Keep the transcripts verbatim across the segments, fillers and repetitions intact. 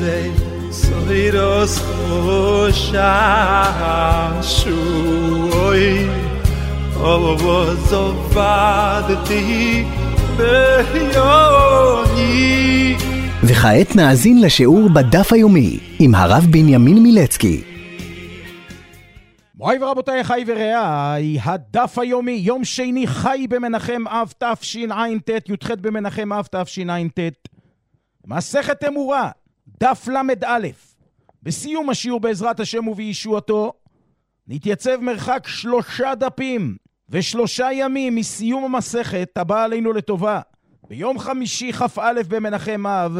Zeh Soiros Hoshashui Ovozovadti Beyoni. וכעת נאזין לשיעור בדף היומי עם הרב בנימין מילצקי. מוריי ורבותיי, חי ורעי, הדף היומי, יום שני, חי במנחם אב תשע"ט, י"ח במנחם אב תשע"ט, מסכת אמורה, דף למד א'. בסיום השיעור בעזרת השם ובישועתו, נתייצב מרחק שלושה דפים ושלושה ימים מסיום המסכת הבא עלינו לטובה, ביום חמישי כ"א במנחם אב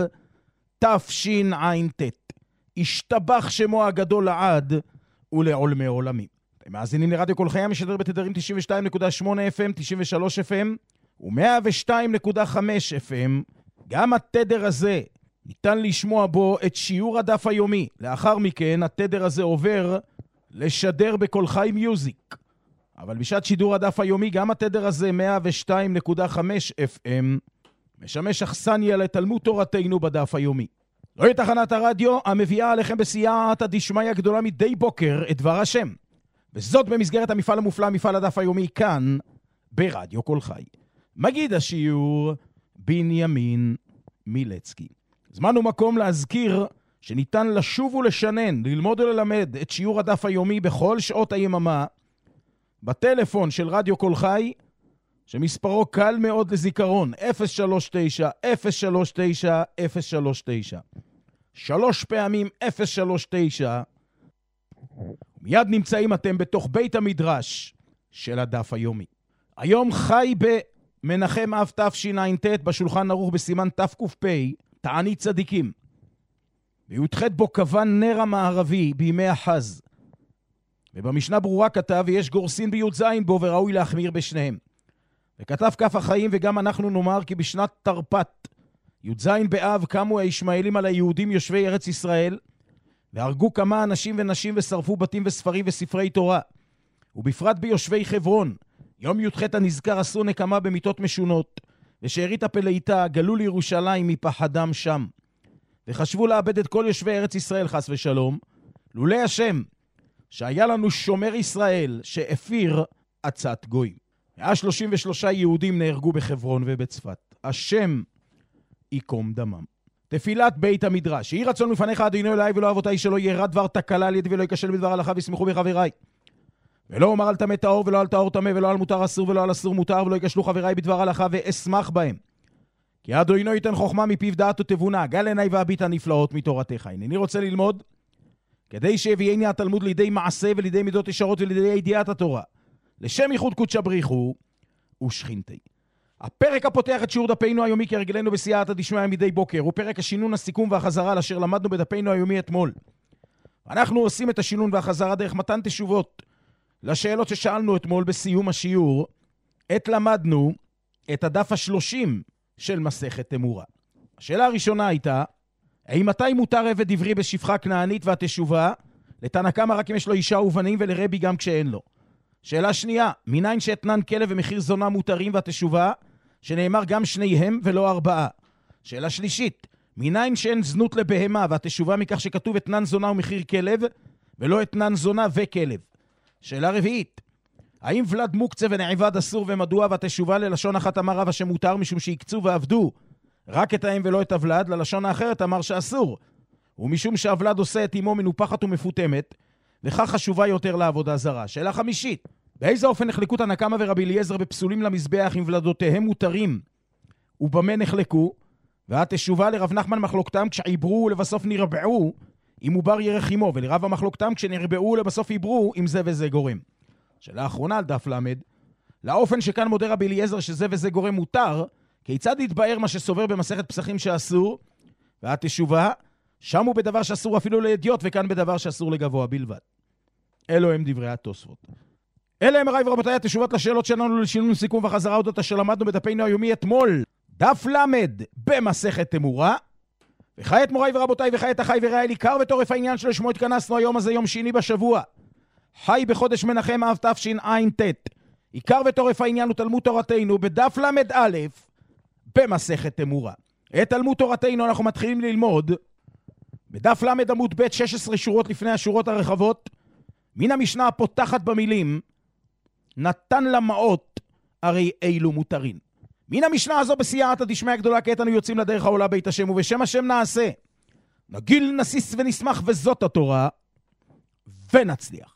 תשע"ט. השתבח שמו הגדול לעד ולעולמי עולמים. אתם מאזינים לרדיו כל חיים, משדר בתדרים תשעים ושתיים נקודה שמונה אף אם, תשעים ושלוש אף אם ו-מאה ושתיים נקודה חמש אף אם. גם התדר הזה ניתן לשמוע בו את שיעור הדף היומי. לאחר מכן התדר הזה עובר לשדר בכל חי מיוזיק. אבל בשעת שידור הדף היומי גם התדר הזה מאה ושתיים נקודה חמש אף אם משמש אכסניה לתלמוד תורתנו בדף היומי. זוהי תחנת הרדיו המביאה עליכם בסייעתא דשמיא גדולה מדי בוקר את דבר השם. וזאת במסגרת המפעל המופלא, מפעל הדף היומי, כאן ברדיו כל חי. מגיד השיעור בנימין מילצקי. זמן ומקום להזכיר שניתן לשוב ולשנן, ללמוד וללמד את שיעור הדף היומי בכל שעות היממה בטלפון של רדיו כל חי, שמספרו קל מאוד לזיכרון, אפס שלוש תשע אפס שלוש תשע אפס שלוש תשע. שלוש פעמים אפס שלוש תשע. מיד נמצאים אתם בתוך בית המדרש של הדף היומי. היום חי במנחם אב תשע"ט, בשולחן ערוך בסימן תק"פ, תענית צדיקים. וי"ח בו כוון נר המערבי בימי החז. ובמשנה ברורה כתב, ויש גורסין בי"ז בו וראוי להחמיר בשניהם. וכתב כף החיים, וגם אנחנו נאמר כי בשנת תרפ"ט, י"ז באב, קמו הישמעאלים על היהודים יושבי ארץ ישראל, והרגו כמה אנשים ונשים ושרפו בתים וספרים וספרי תורה. ובפרט ביושבי חברון, יום י"ח הנזכר עשו נקמה במיתות משונות, ושארית הפלאיתה גלו לירושלים מפחדם שם. וחשבו לאבד את כל יושבי ארץ ישראל חס ושלום, לולא השם, שהיה לנו שומר ישראל שאפיר עצת גויים. מאה שלושים ושלושה יהודים נהרגו בחברון ובצפת. השם יקום דמם. תפילת בית המדרש. יהי רצון לפניך אדוני אלוהי ולא אבותיי, שלא ירע דבר תקלה על ידי ולא ייכשל בדבר הלכה, וישמחו בחבריי. ולא אומר על טמא טהור ולא על טהור טמא, ולא על מותר אסור ולא על אסור מותר, ולא ייכשלו חבריי בדבר הלכה, ואשמח בהם. כי אדוני ייתן חוכמה מפיו דעת ותבונה, גל עיניי והביט הנפלאות מתורתך. אני רוצה ללמוד כדי שיביאני התלמוד לידי מעשה ולידי מידות ישרות ולידי ידיעת התורה, לשם ייחוד קודשא בריחו ושכינתי. הפרק הפותח את שיעור דפנו היומי כהרגלנו בסייעתא דשמיא מדי בוקר הוא פרק השינון, הסיכום והחזרה אשר למדנו בדפנו היומי אתמול. אנחנו עושים את השינון והחזרה דרך מתן תשובות לשאלות ששאלנו אתמול בסיום השיעור. עת למדנו את הדף השלושים של מסכת אמורה. השאלה הראשונה הייתה, האם מתי מותר עבד עברי בשפחה כנענית והתשובה? לתנא קמא רק אם יש לו אישה ובנים, ולרבי גם כשאין לו. שאלה שנייה, מניין שאתנן כלב ומחיר זונה מותרים והתשובה? שנאמר גם שניהם ולא ארבעה. שאלה שלישית, מניין שאין זנות לבהמה והתשובה מכך שכתוב אתנן זונה ומחיר כלב ולא אתנן זונה וכלב. שאלה רביעית, האם ולד מוקצה ונעבד אסור ומדוע? והתשובה ללשון אחת אמר רבא שמותר משום שיקצו ועבדו רק את האם ולא את הוולד, ללשון האחרת אמר שאסור ומשום שהוולד עושה את אמו מנופחת ומפותמת וכך חשובה יותר לעבודה זרה. שאלה חמישית, באיזה אופן נחלקו תנא קמא ורבי אליעזר בפסולים למזבח אם ולדותיהם מותרים ובמה נחלקו? והתשובה לרב נחמן מחלוקתם כשעיברו ולבסוף נרבעו אם עובר ירך עמו, ולרב המחלוקתם כשנרבעו ולבסוף עיברו אם זה וזה גורם. שאלה אחרונה על דף למד, לאופן שכאן מודה רבי אליעזר שזה וזה גורם מותר, כיצד יתבאר מה שסובר במסכת פסחים שאסור? והתשובה, שם הוא בדבר שאסור אפילו לידיעות, וכאן בדבר שאסור לגבוה בלבד. אלו הם דברי התוספות. אלה הם מוריי ורבותיי התשובות לשאלות שלנו לשינון סיכום וחזרה אודות אשר למדנו בדפנו היומי אתמול, דף למד במסכת אמורה. וכעת מוריי ורבותיי, וכעת החי ורעי עיקר וטורף העניין שלשמו התכנסנו היום הזה, יום שני בשבוע, חי בחודש מנחם אב תשע"ט. עיקר וטורף העניין הוא תלמוד תורתנו בדף למד א' במסכת אמורה. את תלמוד תורתנו אנחנו מתחילים ללמוד בדף למד עמוד ב' שש עשרה שורות לפני השורות הרחבות, מן המשנה הפותחת במילים, נתן למעות, הרי אילו מותרין. מן המשנה הזו בסייעתא דשמיא גדולה, כעת אנו יוצאים לדרך העולה בית השם, ובשם השם נעשה. נגיל, נסיס ונשמח, וזאת התורה, ונצליח.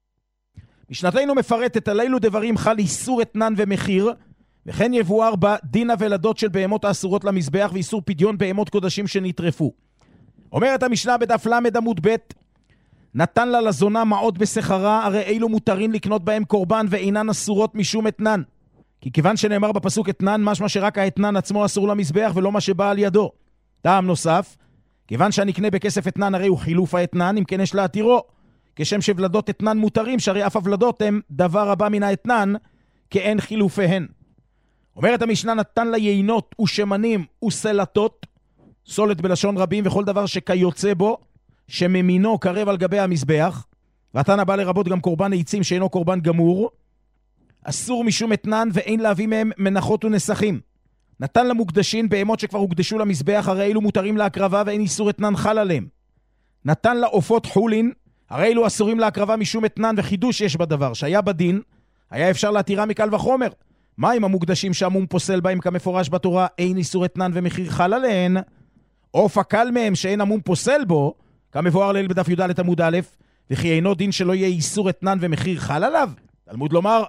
משנתנו מפרטת על אילו דברים חל איסור אתנן ומחיר, וכן יבואר בה דין הוולדות של בהמות האסורות למזבח, ואיסור פדיון בהמות קודשים שנטרפו. אומרת המשנה בדף למד עמוד ב', נתן לה לזונה מעות בשכרה, הרי אילו מותרים לקנות בהם קורבן ואינן אסורות משום אתנן. כי כיוון שנאמר בפסוק אתנן, משמע שרק האתנן עצמו אסור למזבח ולא מה שבא על ידו. טעם נוסף, כיוון שהנקנה בכסף אתנן הרי הוא חילוף האתנן, אם כן יש להתירו. כשם שוולדות אתנן מותרים, שהרי אף הוולדות הם דבר הבא מן האתנן, כאין חילופיהן. אומרת המשנה, נתן לה יינות ושמנים וסלטות, סולת בלשון רבים וכל דבר שכיוצא בו, שממינו קרב על גבי המזבח, והתנא בא לרבות גם קורבן עצים שאינו קורבן גמור, אסור משום אתנן ואין להביא מהם מנחות ונסחים. נתן למוקדשים בהמות שכבר הוקדשו למזבח, הרי אלו מותרים להקרבה ואין איסור אתנן חל עליהם. נתן לעופות חולין, הרי אלו אסורים להקרבה משום אתנן, וחידוש יש בדבר, שהיה בדין, היה אפשר להתירה מקל וחומר. מה עם המוקדשים שהמום פוסל בהם כמפורש בתורה, אין איסור אתנן ומחיר חל עליהן? עוף הקל מהם שאין המום פוסל בו, כמבואר ליל בדף י"ד עמוד א', וכי אינו דין שלא יהיה איסור אתנן ומחיר חל עליו? תלמוד לומר,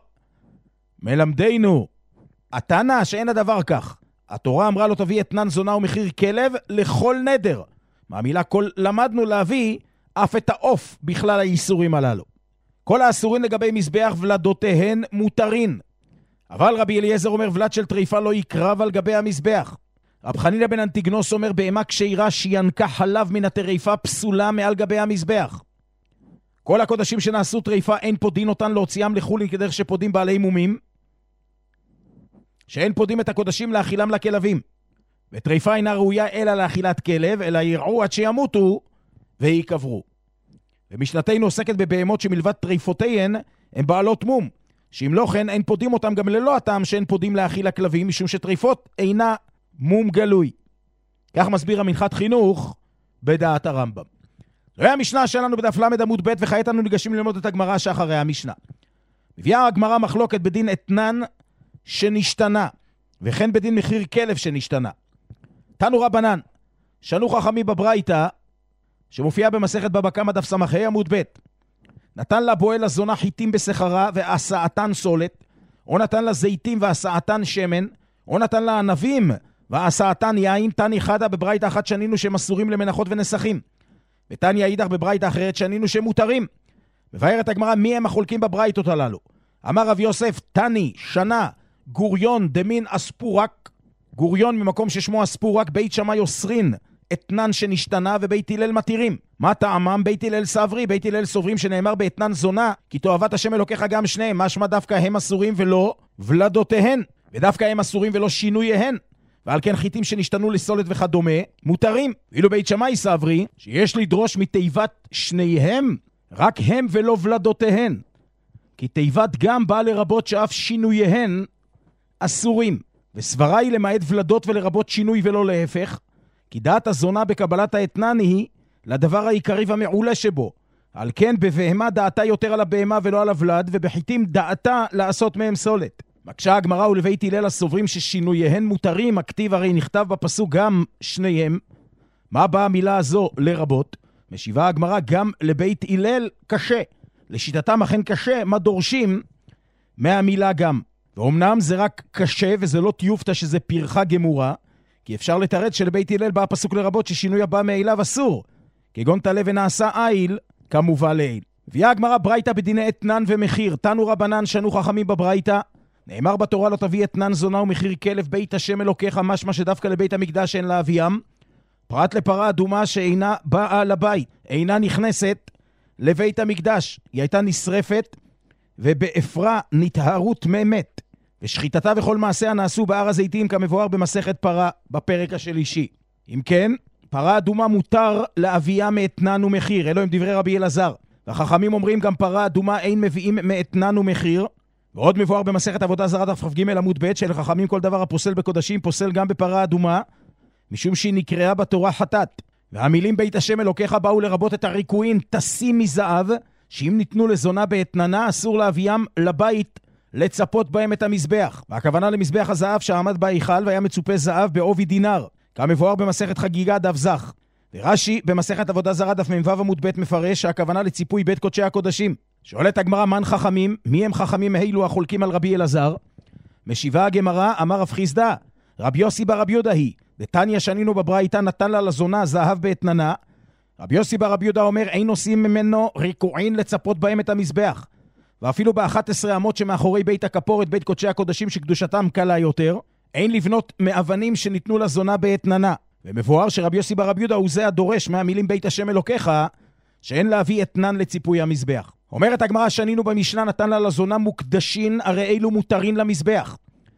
מלמדנו, התנא שאין הדבר כך. התורה אמרה לו תביא אתנן זונה ומחיר כלב לכל נדר. מהמילה כל למדנו להביא אף את העוף בכלל האיסורים הללו. כל האסורים לגבי מזבח ולדותיהן מותרין. אבל רבי אליעזר אומר ולד של טריפה לא יקרב על גבי המזבח. רב חנינא בן אנטיגנוס אומר בהמה כשרה שינקה חלב מן הטריפה פסולה מעל גבי המזבח. כל הקודשים שנעשו טריפה אין פודין אותן להוציאם לחולין כדרך שפודים בעלי מומים, שאין פודים את הקודשים להאכילם לכלבים. וטריפה אינה ראויה אלא לאכילת כלב, אלא ירעו עד שימותו ויקברו. ומשנתנו עוסקת בבהמות שמלבד טריפותיהן הן בעלות מום, שאם לא כן אין פודים אותם גם ללא הטעם שאין פודים להאכיל הכלבים, משום שטריפות אינה מום גלוי. כך מסביר המנחת חינוך בדעת הרמב"ם. זוהי המשנה שלנו בדף למד עמוד ב', וכעת אנו ניגשים ללמוד את הגמרא שאחרי המשנה. מביאה הגמרא מחלוקת בדין אתנן שנשתנה, וכן בדין מחיר כלב שנשתנה. תנו רבנן, שנו חכמים בברייתא, שמופיעה במסכת בבא קמא דף סמ"ה עמוד ב', נתן לה בועל הזונה חיטים בשכרה ועשאתן סולת, או נתן לה זיתים ועשאתן שמן, או נתן לה ענבים ועשאתן יין. תני חדה בברייתא אחת שנינו שהם אסורים למנחות ונסחים, ותניא אידך בברייתא אחרת שנינו שהם מותרים. מבארת הגמרא מי הם החולקים בברייתות הללו. אמר רב יוסף, תני שנה גוריון דמין אספורק, גוריון ממקום ששמו אספורק, בית שמאי אוסרין אתנן שנשתנה ובית הלל מתירים. מה טעמם? בית הלל סברי, בית הלל סוברים שנאמר באתנן זונה כי תועבת השם אלוקיך גם שניהם, משמע דווקא הם אסורים ולא ולדותיהן, ודווקא הם אסורים ולא שינוייהן, ועל כן חיטים שנשתנו לסולת וכדומה מותרים. ואילו בית שמאי סברי שיש לדרוש מתיבת שניהם רק הם ולא ולדותיהן, כי תיבת גם באה לרבות שאף שינוייהן אסורים. וסברה היא למעט ולדות ולרבות שינוי ולא להפך, כי דעת הזונה בקבלת האתנן היא לדבר העיקרי והמעולה שבו. על כן בבהמה דעתה יותר על הבהמה ולא על הוולד, ובחיטים דעתה לעשות מהם סולת. מקשה הגמרא ולבית הלל הסוברים ששינוייהן מותרים, הכתיב הרי נכתב בפסוק גם שניהם. מה באה המילה הזו לרבות? משיבה הגמרא גם לבית הלל קשה. לשיטתם אכן קשה, מה דורשים מהמילה גם. ואומנם זה רק קשה וזה לא תיופתא שזה פרחה גמורה, כי אפשר לתרד שלבית הלל בא הפסוק לרבות ששינוי הבא מאליו אסור, כגון תלה ונעשה איל כמובא לעיל. הביאה הגמרא ברייתא בדיני אתנן ומחיר. תנו רבנן שנו חכמים בברייתא, נאמר בתורה לא תביא אתנן זונה ומחיר כלב בית השם אלוקיך, משמע שדווקא לבית המקדש אין להביאם, פרט לפרה אדומה שאינה באה לבית, אינה נכנסת לבית המקדש, היא הייתה נשרפת ובאפרה נטהרות ממת, ושחיטתה וכל מעשיה נעשו בהר הזיתים כמבואר במסכת פרה בפרק השלישי. אם כן, פרה אדומה מותר להביאה מאתנן ומחיר, אלו הם דברי רבי אלעזר. והחכמים אומרים גם פרה אדומה אין מביאים מאתנן ומחיר. ועוד מבואר במסכת עבודה זרה דף כ"ג עמוד ב' של חכמים כל דבר הפוסל בקודשים פוסל גם בפרה אדומה, משום שהיא נקראה בתורה חטאת. והמילים בית השם אלוקיך באו לרבות את הריקוין תשים מזהב, שאם ניתנו לזונה באתננה אסור להביאם לבית לצפות בהם את המזבח. והכוונה למזבח הזהב שעמד בהיכל והיה מצופה זהב בעובי דינר, כמבואר במסכת חגיגה דף זך. ורש"י במסכת עבודה זרה דף מ"ו עמוד ב' מפרש שהכוונה לציפוי בית קודשי הקודשים. שואלת הגמרא מן חכמים, מי הם חכמים האלו החולקים על רבי אלעזר? משיבה הגמרא, אמר רב חיסדא, רבי יוסי ברבי יהודה היא, דתניא שנינו בברייתא נתן לה לזונה זהב באתננה. רבי יוסי ברבי יהודה אומר, אין עושים ממנו ריקועין לצפות בהם את המזבח. ואפילו ב-אחת עשרה אמות שמאחורי בית הכפורת, בית קודשי הקודשים שקדושתם קלה יותר, אין לבנות מאבנים שניתנו לזונה באתננה. ומבואר שרבי יוסי ברבי יהודה הוא זה הדורש מהמילים בית השם אלוקיך, שאין להביא אתנן לציפוי המזבח. אומרת הגמרא שנינו במשנה נתן לה לזונה מוקדשין, הרי אלו מותרין למזבח.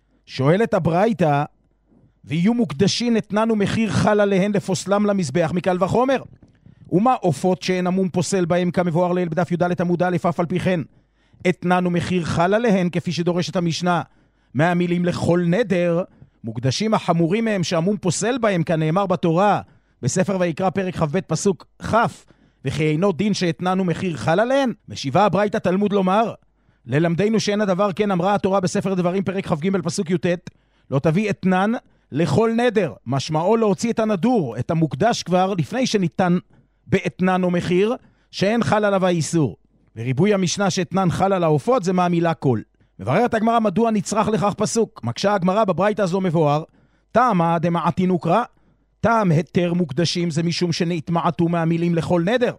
שואלת הברייתא, ויהיו מוקדשין אתנן ומחיר חל עליהן לפוסלם למזבח מקל וחומר. ומה עופות שאין המום פוסל בהם כמבואר לעיל בדף י"ד עמוד א' אף על פי כן אתנן ומחיר חל עליהן כפי שדורשת המשנה מהמילים לכל נדר, מוקדשים החמורים מהם שהמום פוסל בהם כנאמר בתורה בספר ויקרא פרק כ"ב פסוק כ' וכי אינו דין שאתנן ומחיר חל עליהן. משיבה הברייתא תלמוד לומר ללמדנו שאין הדבר כן, אמרה התורה בספר דברים פרק כ"ג פסוק י"ט לא תביא אתנן לכל נדר, משמעו להוציא את הנדור, את המוקדש כבר לפני שניתן באתנן או מחיר שאין חל עליו האיסור. וריבוי המשנה שאתנן חל על העופות זה מהמילה כל. מבררת הגמרא מדוע נצרך לכך פסוק. מקשה הגמרא בברייתא הזו מבואר טעמה דמעתין וקרא, טעם היתר מוקדשים זה משום שנתמעטו מהמילים לכל נדר.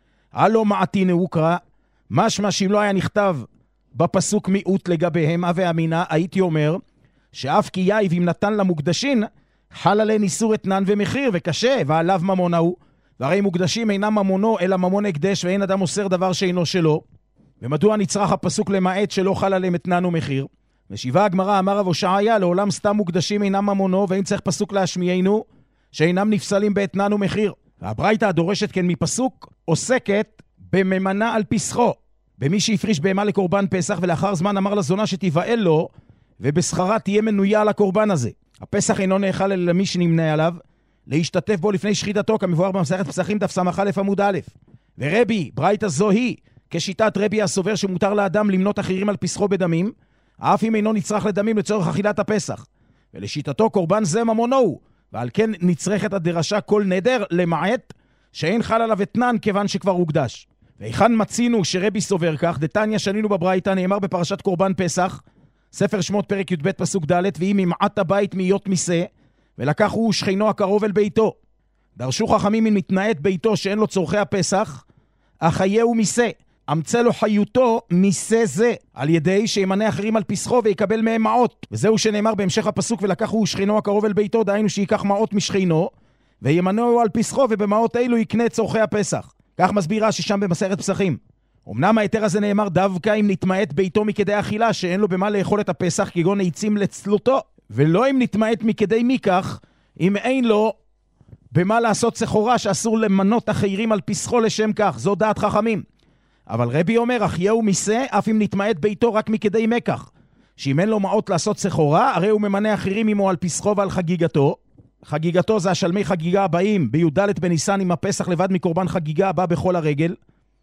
הלא מעתין וקרא, משמע שאם לא היה נכתב בפסוק מיעוט לגביהם אבי אמינה, הייתי אומר שאף כי יאיב אם נתן למוקדשים חל עליהם איסור אתנן ומחיר וקשה ועליו ממון הוא, והרי מוקדשים אינם ממונו אלא ממון הקדש ואין אדם אוסר דבר שאינו שלו. ומדוע נצרך הפסוק למעט שלא חל עליהם אתנן ומחיר? משיבה הגמרא אמר רב הושעיה לעולם סתם מוקדשים אינם ממונו ואין צריך פסוק להשמיענו שאינם נפסלים באתנן ומחיר. והברייתא הדורשת כן מפסוק עוסקת בממנה על פסחו, במי שהפריש בהמה לקורבן פסח ולאחר זמן אמר לזונה שתיבעל לו ובשכרה תהיה מנויה על הקורבן הזה. הפסח אינו נאכל אלא למי שנמנה עליו להשתתף בו לפני שחיטתו כמבואר במסכת פסחים דף ס"א עמוד א'. ורבי ברייתא זו היא כשיטת רבי הסובר שמותר לאדם למנות אחרים על פסחו בדמים אף אם אינו נצרך לדמים לצורך אכילת הפסח, ולשיטתו קורבן זה ממונו, ועל כן נצרכת הדרשה כל נדר למעט שאין חל עליו אתנן כיוון שכבר הוקדש. והיכן מצינו שרבי סובר כך? דתניא שנינו בברייתא נאמר בפרשת קורבן פסח ספר שמות פרק י"ב פסוק ד' ואם ימעט הבית מיות מיסה ולקח הוא שכנו הקרוב אל ביתו. דרשו חכמים אם מתנעט ביתו שאין לו צורכי הפסח החייהו מיסה, אמצא לו חיותו מיסה זה על ידי שימנה אחרים על פסחו ויקבל מהם מעות. וזהו שנאמר בהמשך הפסוק ולקח הוא שכנו הקרוב אל ביתו, דהיינו שיקח מעות משכנו וימנהו על פסחו ובמעות אלו יקנה את צורכי הפסח. כך מסביר רש"י שם במסכת פסחים. אמנם היתר הזה נאמר דווקא אם נתמעט ביתו מכדי אכילה שאין לו במה לאכול את הפסח כגון עצים לצלותו, ולא אם נתמעט מכדי מכך אם אין לו במה לעשות סחורה שאסור למנות אחרים על פסחו לשם כך. זו דעת חכמים. אבל רבי אומר אחייהו מיסה אף אם נתמעט ביתו רק מכדי מקח, שאם אין לו מעות לעשות סחורה הרי הוא ממנה אחרים עמו על פסחו ועל חגיגתו. חגיגתו זה השלמי חגיגה הבאים בי"ד בניסן עם הפסח לבד מקורבן חגיגה הבא בכל הרגל,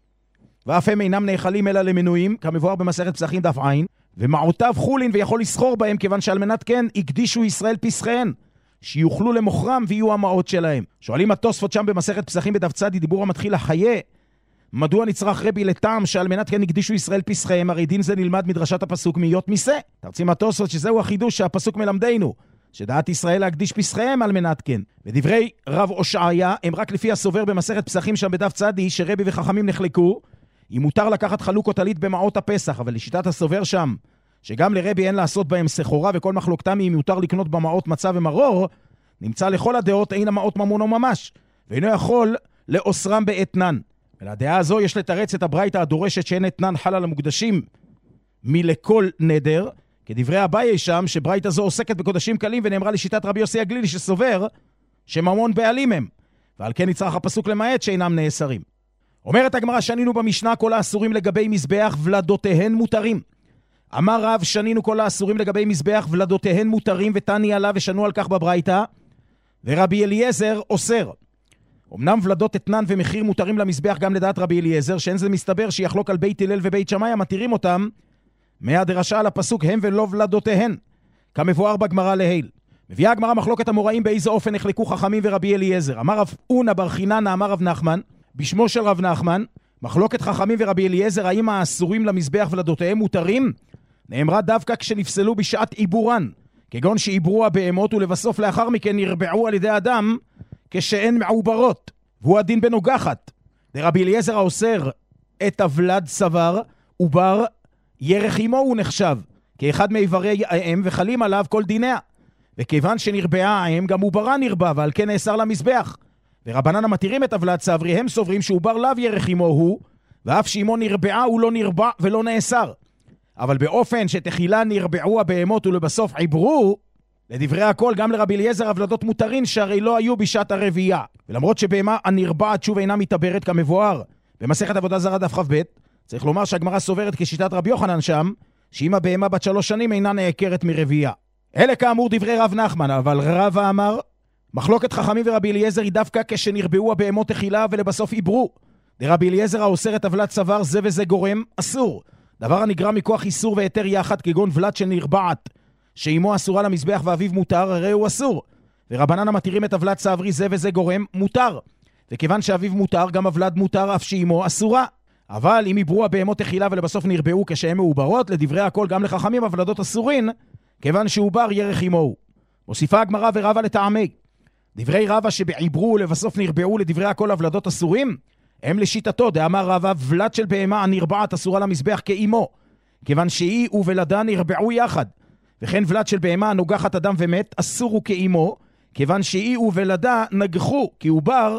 ואף הם אינם נאכלים אלא למנויים כמבואר במסכת פסחים דף עין, ומעותיו חולין ויכול לסחור בהם כיוון שעל מנת כן הקדישו ישראל פסחיהן שיוכלו למוכרם ויהיו המעות שלהם. שואלים התוספות שם במסכת פסחים בדף צדי דיבור המתחיל החיה מדוע נצרך רבי לטעם שעל מנת כן הקדישו ישראל פסחיהם, הרי דין זה נלמד מדרשת הפסוק מיות מיסה. תרצים התוספות שזהו החידוש שהפסוק מלמדנו שדעת ישראל להקדיש פסחיהם על מנת כן. ודברי רב הושעיה הם רק לפי הסובר במסכת פסחים שם בדף צדי שרבי וחכמים נחלקו אם מותר לקחת חלוק או טלית במעות הפסח, אבל לשיטת הסובר שם שגם לרבי אין לעשות בהם סחורה וכל מחלוקתם אם מותר לקנות במעות מצה ומרור, נמצא לכל הדעות אין המעות ממונו ממש ואינו יכול לאוסרם באתנן. ולדעה הזו יש לתרץ את הברייתא הדורשת שאין אתנן חל על המוקדשים מלכל נדר, כדברי אביי שם שברייתא זו עוסקת בקודשים קלים ונאמרה לשיטת רבי יוסי הגלילי שסובר שממון בעלים הם, ועל כן נצרך הפסוק למעט שאינם נאסרים. אומרת הגמרא שנינו במשנה כל האסורים לגבי מזבח ולדותיהן מותרים. אמר רב שנינו כל האסורים לגבי מזבח ולדותיהן מותרים ותני עליו ושנו על כך בברייתא, ורבי אליעזר אוסר. אמנם ולדות אתנן ומחיר מותרים למזבח גם לדעת רבי אליעזר, שאין זה מסתבר שיחלוק על בית הלל ובית שמאי המתירים אותם, מהדרשה על הפסוק הם ולא ולדותיהן, כמבואר בגמרא להיל. מביאה הגמרא מחלוקת המוראים באיזה אופן נחלקו חכמים ורבי אליעזר. אמר רב אונה בר חיננה, אמר רב נחמן, בשמו של רב נחמן, מחלוקת חכמים ורבי אליעזר, האם האסורים למזבח ולדותיהם מותרים? נאמרה דווקא כשנפסלו בשעת עיבורן, כגון שעיברו הבהמות ולבסוף לאחר מכן נרבעו על ידי אדם כשאין מעוברות, והוא הדין בנוגחת. לרבי אליעזר האוסר את הוולד סבר, ובר ירח עמו הוא נחשב, כאחד מאיברי האם וחלים עליו כל דיניה. וכיוון שנרבעה האם גם עוברה נרבע, ועל כן נאסר למזבח. ורבנן המתירים את הוולד סברי, הם סוברים שעובר לאו ירח עמו הוא, ואף שעמו נרבעה הוא לא נרבע ולא נאסר. אבל באופן שתחילה נרבעו הבהמות ולבסוף עיברו, לדברי הכל גם לרבי אליעזר הוולדות מותרים שהרי לא היו בשעת הרבייה. ולמרות שבהמה הנרבעת שוב אינה מתעברת כמבואר במסכת עבודה זרה דף כ"ב, צריך לומר שהגמרא סוברת כשיטת רבי יוחנן שם, שאם הבהמה בת שלוש שנים אינה נעקרת מרבייה. אלה כאמור דברי רב נחמן, אבל רבא אמר, מחלוקת חכמים ורבי אליעזר היא דווקא כשנרבעו הבהמות תחילה ולבסוף עיברו. דרבי אליעזר האוסר את הוולד סבר זה וזה גורם אסור. דבר הנגרם מכוח איסור והיתר יחד, כגון ולד שנרבעת, שאימו אסורה למזבח ואביו מותר, הרי הוא אסור. ורבנן המתירים את הוולד סברי זה וזה גורם מותר. וכיוון שאביו מותר, גם הוולד מותר אף שאימו אסורה. אבל אם עיברו הבהמות תחילה ולבסוף נרבעו כשהם מעוברות, לדברי הכל גם לחכמים הוולדות אסורין, כיוון שעובר ירח עמו. מוסיפה הגמרא ורבא לטעמי. דברי רבא שבעיברו ולבסוף נרבעו לדברי הכל הוולדות אסורים, הם לשיטתו, דאמר רבא, ולד של בהמה הנרבעת אסורה למזבח כאימו, כיוון שהיא וולדה נרבעו יחד. וכן ולד של בהמה הנוגחת אדם ומת אסורו כאימו, כיוון שהיא וולדה נגחו, כי עובר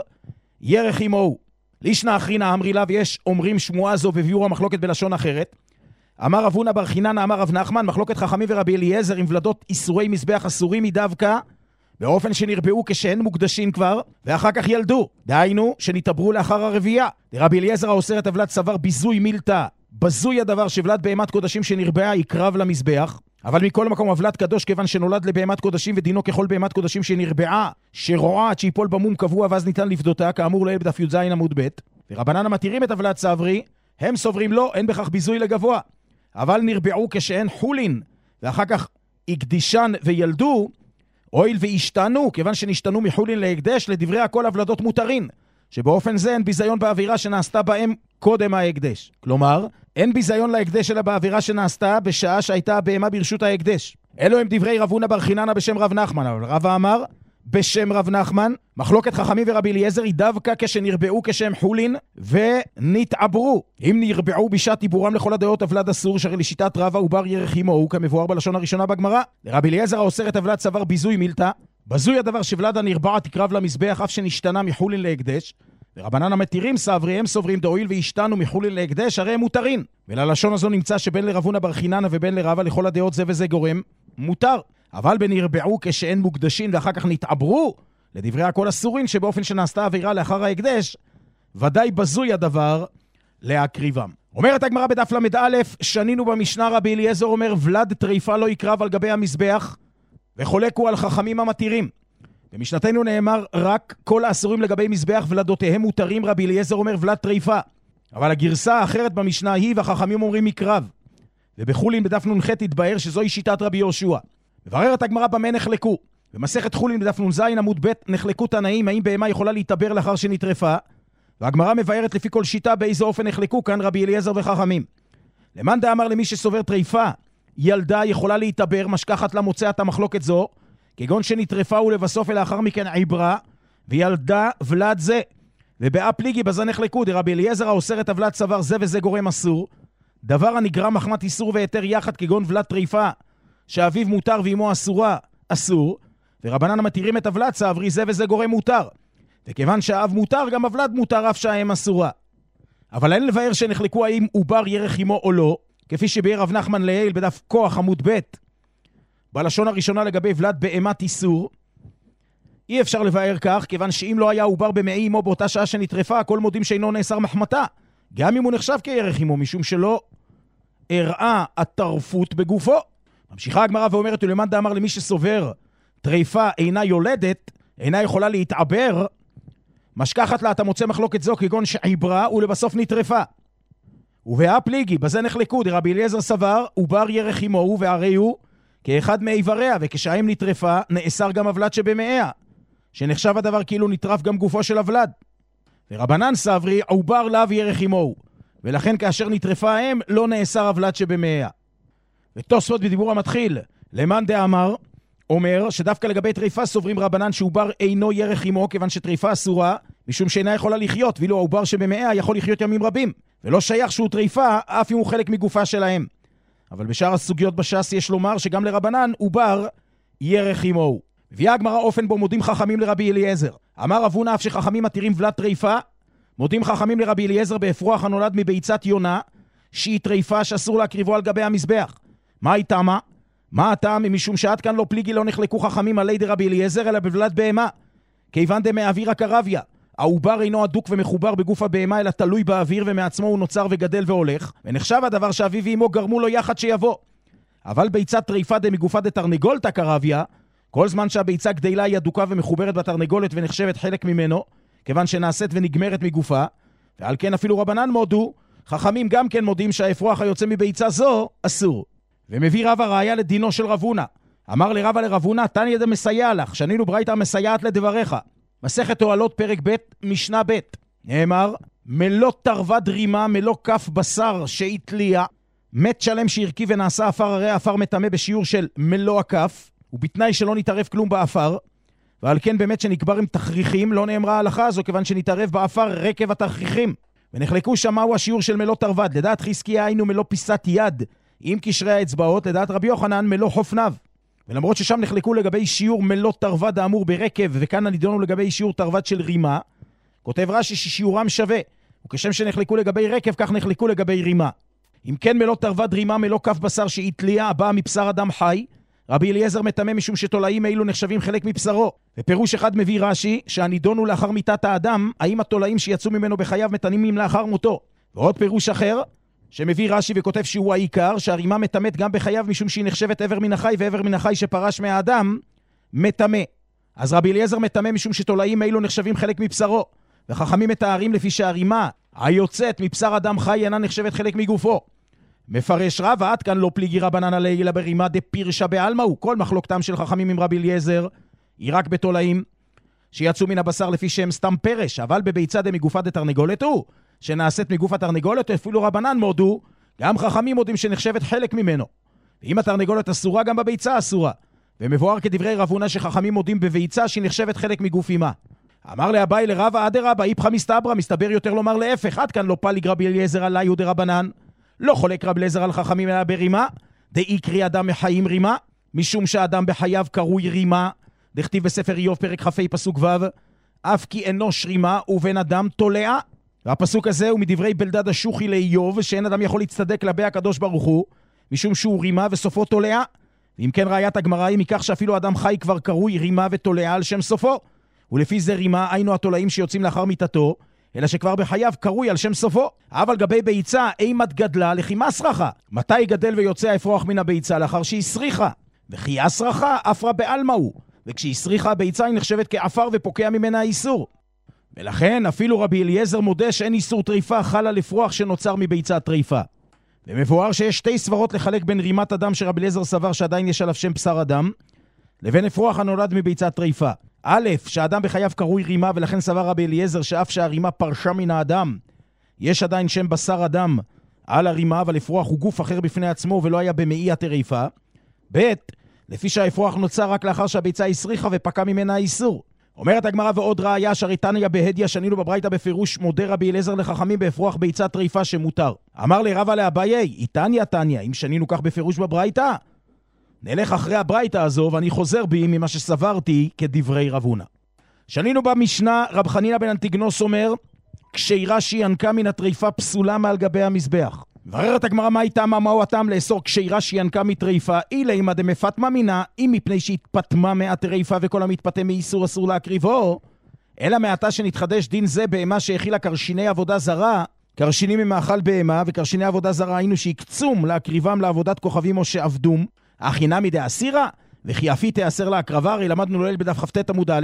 ירח עמו. לישנא אחרינא אמרי לה, ויש אומרים שמועה זו בביאור המחלוקת בלשון אחרת. אמר רב הונא בר חיננה, אמר רב נחמן, מחלוקת חכמים ורבי אליעזר עם ולדות איסורי מזבח אסורים היא דווקא באופן שנרבעו כשהן מוקדשים כבר, ואחר כך ילדו. דהיינו, שנתעברו לאחר הרבייה. לרבי אליעזר האוסר את הוולד סבר ביזוי מילתא. בזוי הדבר שוולד בהמת קודשים שנרבעה יקרב למזבח. אבל מכל מקום הוולד קדוש כיוון שנולד לבהמת קודשים ודינו ככל בהמת קודשים שנרבעה, שרועה עד שיפול במום קבוע ואז ניתן לפדותה, כאמור לעיל בדף י"ז עמוד ב'. ורבנן המתירים את הוולד סברי, הם סוברים לא, אין בכך ביזוי לגבוה. אבל נרבעו כשהן חולין, ואחר כך הקדישן וילדו, אויל והשתנו, כיוון שנשתנו מחולין להקדש, לדברי הכל הוולדות מותרין, שבאופן זה אין ביזיון באווירה שנעשתה בהם קודם ההקדש. כלומר, אין ביזיון להקדש אלא באווירה שנעשתה בשעה שהייתה הבהמה ברשות ההקדש. אלו הם דברי רב הונא בר חיננה בשם רב נחמן, אבל רבא אמר בשם רב נחמן, מחלוקת חכמים ורבי אליעזר היא דווקא כשנרבעו כשהם חולין ונתעברו. אם נרבעו בשעת עיבורם לכל הדעות הוולד אסור, שהרי לשיטת רבא עובר ירח עמו הוא כמבואר בלשון הראשונה בגמרא. לרבי אליעזר האוסר את הוולד סבר ביזוי מילתא, בזוי הדבר שוולד הנרבע תקרב למזבח אף שנשתנה מחולין להקדש. ורבנן המתירים סבריהם סוברים דאויל והשתנו מחולין להקדש, הרי הם מותרים. וללשון הזו נמצא שבין לרב הונא בר חיננה ובין לרבא לכל הדעות זה וזה גורם מותר. אבל בנרבעו כשאין מוקדשים ואחר כך נתעברו, לדברי הכל אסורין שבאופן שנעשתה עבירה לאחר ההקדש, ודאי בזוי הדבר להקריבם. אומרת הגמרא בדף למד א', שנינו במשנה רבי אליעזר אומר ולד טריפה לא יקרב על גבי המזבח, וחולקו על חכמים המתירים. במשנתנו נאמר רק כל האסורים לגבי מזבח ולדותיהם מותרים, רבי אליעזר אומר ולד טריפה. אבל הגרסה האחרת במשנה היא והחכמים אומרים מקרב. ובחולין בדף נ"ח התבהר שזוהי שיטת רבי יהושע. מבררת הגמרא במה נחלקו. במסכת חולין בדף נ"ז עמוד ב' נחלקו תנאים האם בהמה יכולה להתעבר לאחר שנטרפה, והגמרא מבארת לפי כל שיטה באיזה אופן נחלקו כאן רבי אליעזר וחכמים. למאן דאמר למי שסובר טריפה ילדה יכולה להתעבר, משכחת לה מוצאת המחלוקת זו, כגון שנטרפה ולבסוף ולאחר מכן עיברה וילדה ולד זה. ובאה פליגי בזה נחלקו, דרבי אליעזר האוסר את הוולד סבר זה וזה גורם אסור, דבר הנגרם מחמת איסור והיתר יחד, כגון ולד טריפה שאביו מותר ואמו אסורה אסור, ורבנן המתירים את הוולד סברי זה וזה גורם מותר, וכיוון שהאב מותר גם הוולד מותר אף שהאם אסורה. אבל אין לבאר שנחלקו האם עובר ירח עמו או לא, כפי שבאר רב נחמן לעיל בדף כוח עמוד ב' בלשון הראשונה לגבי ולד בהמת איסור. אי אפשר לבאר כך, כיוון שאם לא היה עובר במעי עמו באותה שעה שנטרפה, הכל מודים שאינו נאסר מחמתה, גם אם הוא נחשב כירח עמו, משום שלא הראה הטרפות בגופו. ממשיכה הגמרא ואומרת, ולמאן דאמר למי שסובר טריפה אינה יולדת, אינה יכולה להתעבר, משכחת לה אתה מוצא מחלוקת זו כגון שעיברה ולבסוף נטרפה. ובהפליגי, בזה נחלקו, דרבי אליעזר סבר, עובר ירך עמו והרי הוא כאחד מאיבריה, וכשהאם נטרפה, נאסר גם אבלד שבמאיה, שנחשב הדבר כאילו נטרף גם גופו של אבלד. ורבנן סברי, עובר לאו ירך עמו, ולכן כאשר נטרפה האם, לא נאסר אבלד שבמאיה. ותוספות בדיבור המתחיל, למאן דאמר, אומר שדווקא לגבי טריפה סוברים רבנן שעובר אינו ירך עמו, כיוון שטריפה אסורה, משום שאינה יכולה לחיות, ואילו העובר שבמאיה יכול לחיות ימים רבים, ולא שייך שהוא טריפה, אף אם הוא חלק מגופה שלהם. אבל בשאר הסוגיות בש"ס יש לומר שגם לרבנן עובר ירך עמו. הביאה הגמרא אופן בו מודים חכמים לרבי אליעזר. אמר רב הונא אף שחכמים מתירים ולד טריפה, מודים חכמים לרבי אליעזר באפרוח הנולד מביצת יונה, שהיא טריפה שאסור להקריבו על גבי המזבח. מה היא טעמה? מה הטעם? משום שעד כאן לא פליגי לא נחלקו חכמים עלי דרבי אליעזר, אלא בבלד בהמה. כיוון דמאוויר הקרביה. העובר אינו הדוק ומחובר בגוף הבהמה, אלא תלוי באוויר, ומעצמו הוא נוצר וגדל והולך, ונחשב הדבר שאביו ואמו גרמו לו יחד שיבוא. אבל ביצת טריפה דמגופה דתרנגולתא קרביה, כל זמן שהביצה גדלה היא הדוקה ומחוברת בתרנגולת ונחשבת חלק ממנו, כיוון שנעשית ונגמרת מגופה, ועל כן אפילו רבנן מודו, חכמים גם כן מודים שהאפרוח היוצא מביצה זו אסור. ומביא רב הראיה לדינו של רב הונא. אמר לרבא לרב הונא, תניא דמסייע לך, שנינו ברייתא מסייעת לדבריך. מסכת תועלות פרק ב' משנה ב' נאמר, מלוא תרווד רימה, מלוא כף בשר שהתליע, מת שלם שהרכיב ונעשה אפר, הרי אפר מטמא בשיעור של מלוא הכף, ובתנאי שלא נתערב כלום באפר, ועל כן באמת שנקבר עם תכריכים, לא נאמרה ההלכה הזו, כיוון שנתערב באפר רקב התכריכים. ונחלקו שמעו השיעור של מלוא תרווד, לדעת חזקיה היינו מלוא פיסת יד, עם קשרי האצבעות, לדעת רבי יוחנן מלוא חופניו. ולמרות ששם נחלקו לגבי שיעור מלוא תרווד האמור ברקב, וכאן הנידונו לגבי שיעור תרווד של רימה, כותב רש"י ששיעורם שווה, וכשם שנחלקו לגבי רקב, כך נחלקו לגבי רימה. אם כן מלוא תרווד רימה, מלוא כף בשר שהתליע, הבאה מבשר אדם חי, רבי אליעזר מטמא משום שתולעים אילו נחשבים חלק מבשרו. ופירוש אחד מביא רש"י, שהנידונו לאחר מיתת האדם, האם התולעים שיצאו ממנו בחייו מתנים לאחר מותו. ועוד פירוש אחר, שמביא רש"י וכותב שהוא העיקר, שהרימה מטמאת גם בחייו משום שהיא נחשבת עבר מן החי, ועבר מן החי שפרש מהאדם מטמא. אז רבי אליעזר מטמא משום שתולעים אילו נחשבים חלק מבשרו, וחכמים מתארים לפי שהרימה היוצאת מבשר אדם חי אינה נחשבת חלק מגופו. מפרש רב, עד כאן לא פליגי רבנן עלי אלא ברימה דפירשה בעלמא, הוא כל מחלוקתם של חכמים עם רבי אליעזר היא רק בתולעים שיצאו מן הבשר לפי שהם סתם פרש, אבל בביצה דמגופה דתרנגולת הוא שנעשית מגוף התרנגולת, אפילו רבנן מודו, גם חכמים מודים שנחשבת חלק ממנו. ואם התרנגולת אסורה, גם בביצה אסורה. ומבואר כדברי רב הונא שחכמים מודים בביצה שהיא נחשבת חלק מגוף אמה. אמר לאביי לרבא אדרבא, איפכא מסתברא, מסתבר יותר לומר להפך, עד כאן לא פליג רבי אליעזר עלי ודרבנן. לא חולק רבי אליעזר על חכמים אלא ברימה, דאיקרי אדם מחיים רימה, משום שהאדם בחייו קרוי רימה, דכתיב בספר איוב פרק כ"ה פסוק ו', אף כי אנוש רימה ובן אדם תולע. והפסוק הזה הוא מדברי בלדד השוחי לאיוב, שאין אדם יכול להצטדק לבי הקדוש ברוך הוא, משום שהוא רימה וסופו תולע. ואם כן ראיית הגמרא היא מכך שאפילו אדם חי כבר קרוי רימה ותולע על שם סופו. ולפי זה רימה היינו התולעים שיוצאים לאחר מיתתו, אלא שכבר בחייו קרוי על שם סופו. אבל גבי ביצה אימת גדלה לכי מסרחה. מתי גדל ויוצא האפרוח מן הביצה? לאחר שהיא סריחה. וכי אסרחה אפרה בעלמא הוא. וכשהיא סריחה הביצה היא נחשבת כאפר ופוקע ממנה האיסור. ולכן אפילו רבי אליעזר מודה שאין איסור טריפה חל על אפרוח שנוצר מביצת טריפה. ומבואר שיש שתי סברות לחלק בין רימת אדם שרבי אליעזר סבר שעדיין יש עליו שם בשר אדם, לבין אפרוח הנולד מביצת טריפה. א', שהאדם בחייו קרוי רימה, ולכן סבר רבי אליעזר שאף שהרימה פרשה מן האדם, יש עדיין שם בשר אדם על הרימה, אבל אפרוח הוא גוף אחר בפני עצמו ולא היה במאי הטריפה. ב', לפי שהאפרוח נוצר רק לאחר שהביצה הסריחה ופקע ממנה האיסור. אומרת הגמרא ועוד ראיה שריתניה בהדיה שנינו בברייתא בפירוש מודה רבי אליעזר לחכמים באפרוח ביצת טריפה שמותר. אמר לי רבא לאביי, איתניה תניה, אם שנינו כך בפירוש בברייתא, נלך אחרי הברייתא הזו ואני חוזר בי ממה שסברתי כדברי רב הונא. שנינו במשנה רב חנינא בן אנטיגנוס אומר, כשרש"י ינקה מן הטריפה פסולה מעל גבי המזבח. מבררת הגמרא מה הייתה מה מהו הטעם לאסור כשרש"י ינקה מטריפה, אילה אם דמפטמה מינה, אם מפני שהתפטמה מהטריפה וכל המתפתה מאיסור אסור להקריבו, אלא מעתה שנתחדש דין זה בהמה שהכילה קרשיני עבודה זרה, קרשינים ממאכל בהמה וקרשיני עבודה זרה היינו שיקצום להקריבם לעבודת כוכבים או שעבדום, אך הנה מדי אסירה וכי אפי תאסר להקרבה. הרי למדנו ליל בדף כ"ט עמוד א'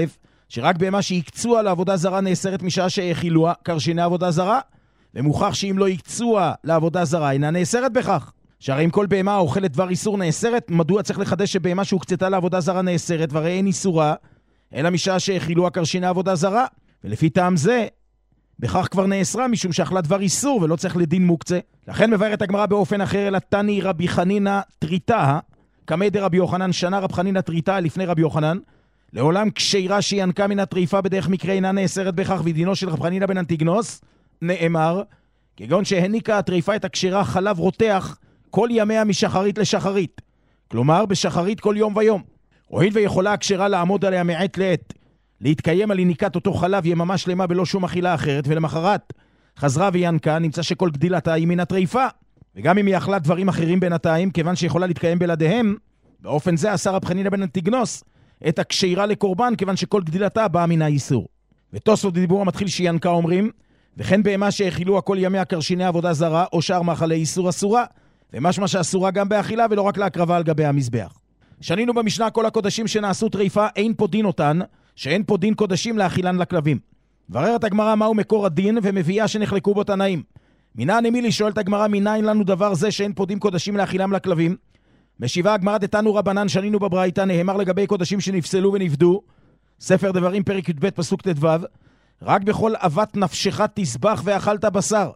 שרק בהמה שיקצוע לעבודה זרה נאסרת משעה שהאכילוה קרשיני עבודה זרה, ומוכח שאם לא יקצוע לעבודה זרה אינה נאסרת בכך. שהרי אם כל בהמה האוכלת דבר איסור נאסרת, מדוע צריך לחדש שבהמה שהוקצתה לעבודה זרה נאסרת, והרי אין איסורה, אלא משעה שהאכילוה קרשיני עבודה זרה. ולפי טעם זה, בכך כבר נאסרה משום שאכלה דבר איסור ולא צריך לדין מוקצה. לכן מבארת הגמרא באופן אחר, אלא תני רבי חנינא טריטה, כמי דרבי יוחנן שנה רב חנינא טריטה לפני רבי יוחנן, לעולם כשירה שינקה מן הטריפה בדרך מקרה אינה נאסרת בכך, ודינו של רב חנינא בן אנטיגנוס נאמר, כגון שהניקה הטריפה את הקשירה חלב רותח כל ימיה משחרית לשחרית, כלומר בשחרית כל יום ויום. הואיל ויכולה הקשירה לעמוד עליה מעת לעת, להתקיים על יניקת אותו חלב יממה שלמה בלא שום אכילה אחרת, ולמחרת חזרה וינקה, נמצא שכל גדילתה היא מן הטריפה. וגם אם היא אכלה דברים אחרים בינתיים, כיוון שיכולה להתקיים בלעדיהם, באופן זה עשה רב חנינא בן אנטיגנוס את הקשירה לקורבן, כיוון שכל גדילתה באה מן האיסור. ותוספות בדיבור המתחיל שינקה אומרים, וכן בהמה שהאכילו הכל ימי הקרשיני עבודה זרה, או שאר מאכלי איסור אסורה, ומשמע שאסורה גם באכילה ולא רק להקרבה על גבי המזבח. שנינו במשנה כל הקודשים שנעשו טריפה, אין פה דין אותן, שאין פה דין קודשים להאכילן לכלבים. בררת הגמרא מהו מקור הדין, ומביאה שנחלקו בו תנאים. מנין אמילי שואלת הגמרא, מנין לנו דבר זה שאין פה דין קודשים להאכילם לכלבים? משיבה הגמרא, דתנו רבנן שנינו בברייתא, נאמר לגבי קודשים שנפסלו ונפדו, ספר דברים פרק י"ב פסוק ט"ו, רק בכל אבת נפשך תסבח ואכלת בשר.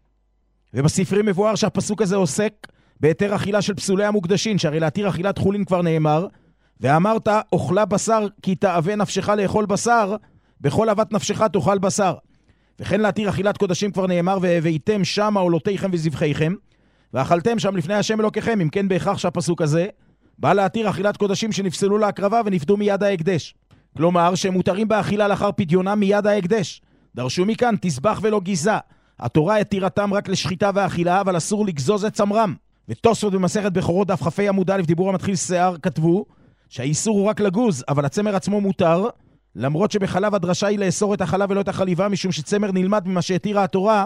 ובספרים מבואר שהפסוק הזה עוסק בהיתר אכילה של פסולי המוקדשים, שהרי להתיר אכילת חולין כבר נאמר, ואמרת אוכלה בשר כי תאווה נפשך לאכול בשר, בכל אבת נפשך תאכל בשר. וכן להתיר אכילת קודשים כבר נאמר, והבאתם שם עולותיכם וזבחיכם, ואכלתם שם לפני השם אלוקיכם. אם כן בהכרח שהפסוק הזה בא להתיר אכילת קודשים שנפסלו להקרבה ונפדו מיד ההקדש, כלומר שהם מותרים באכילה לאחר פדיונם מיד ההקדש. דרשו מכאן תסבח ולא גיזה, התורה התירתם רק לשחיטה ואכילה, אבל אסור לגזוז את צמרם. ותוספות במסכת בכורות דף כ"ה עמוד א' דיבור המתחיל שיער כתבו שהאיסור הוא רק לגוז, אבל הצמר עצמו מותר, למרות שבחלב הדרשה היא לאסור את החלב ולא את החליבה, משום שצמר נלמד ממה שהתירה התורה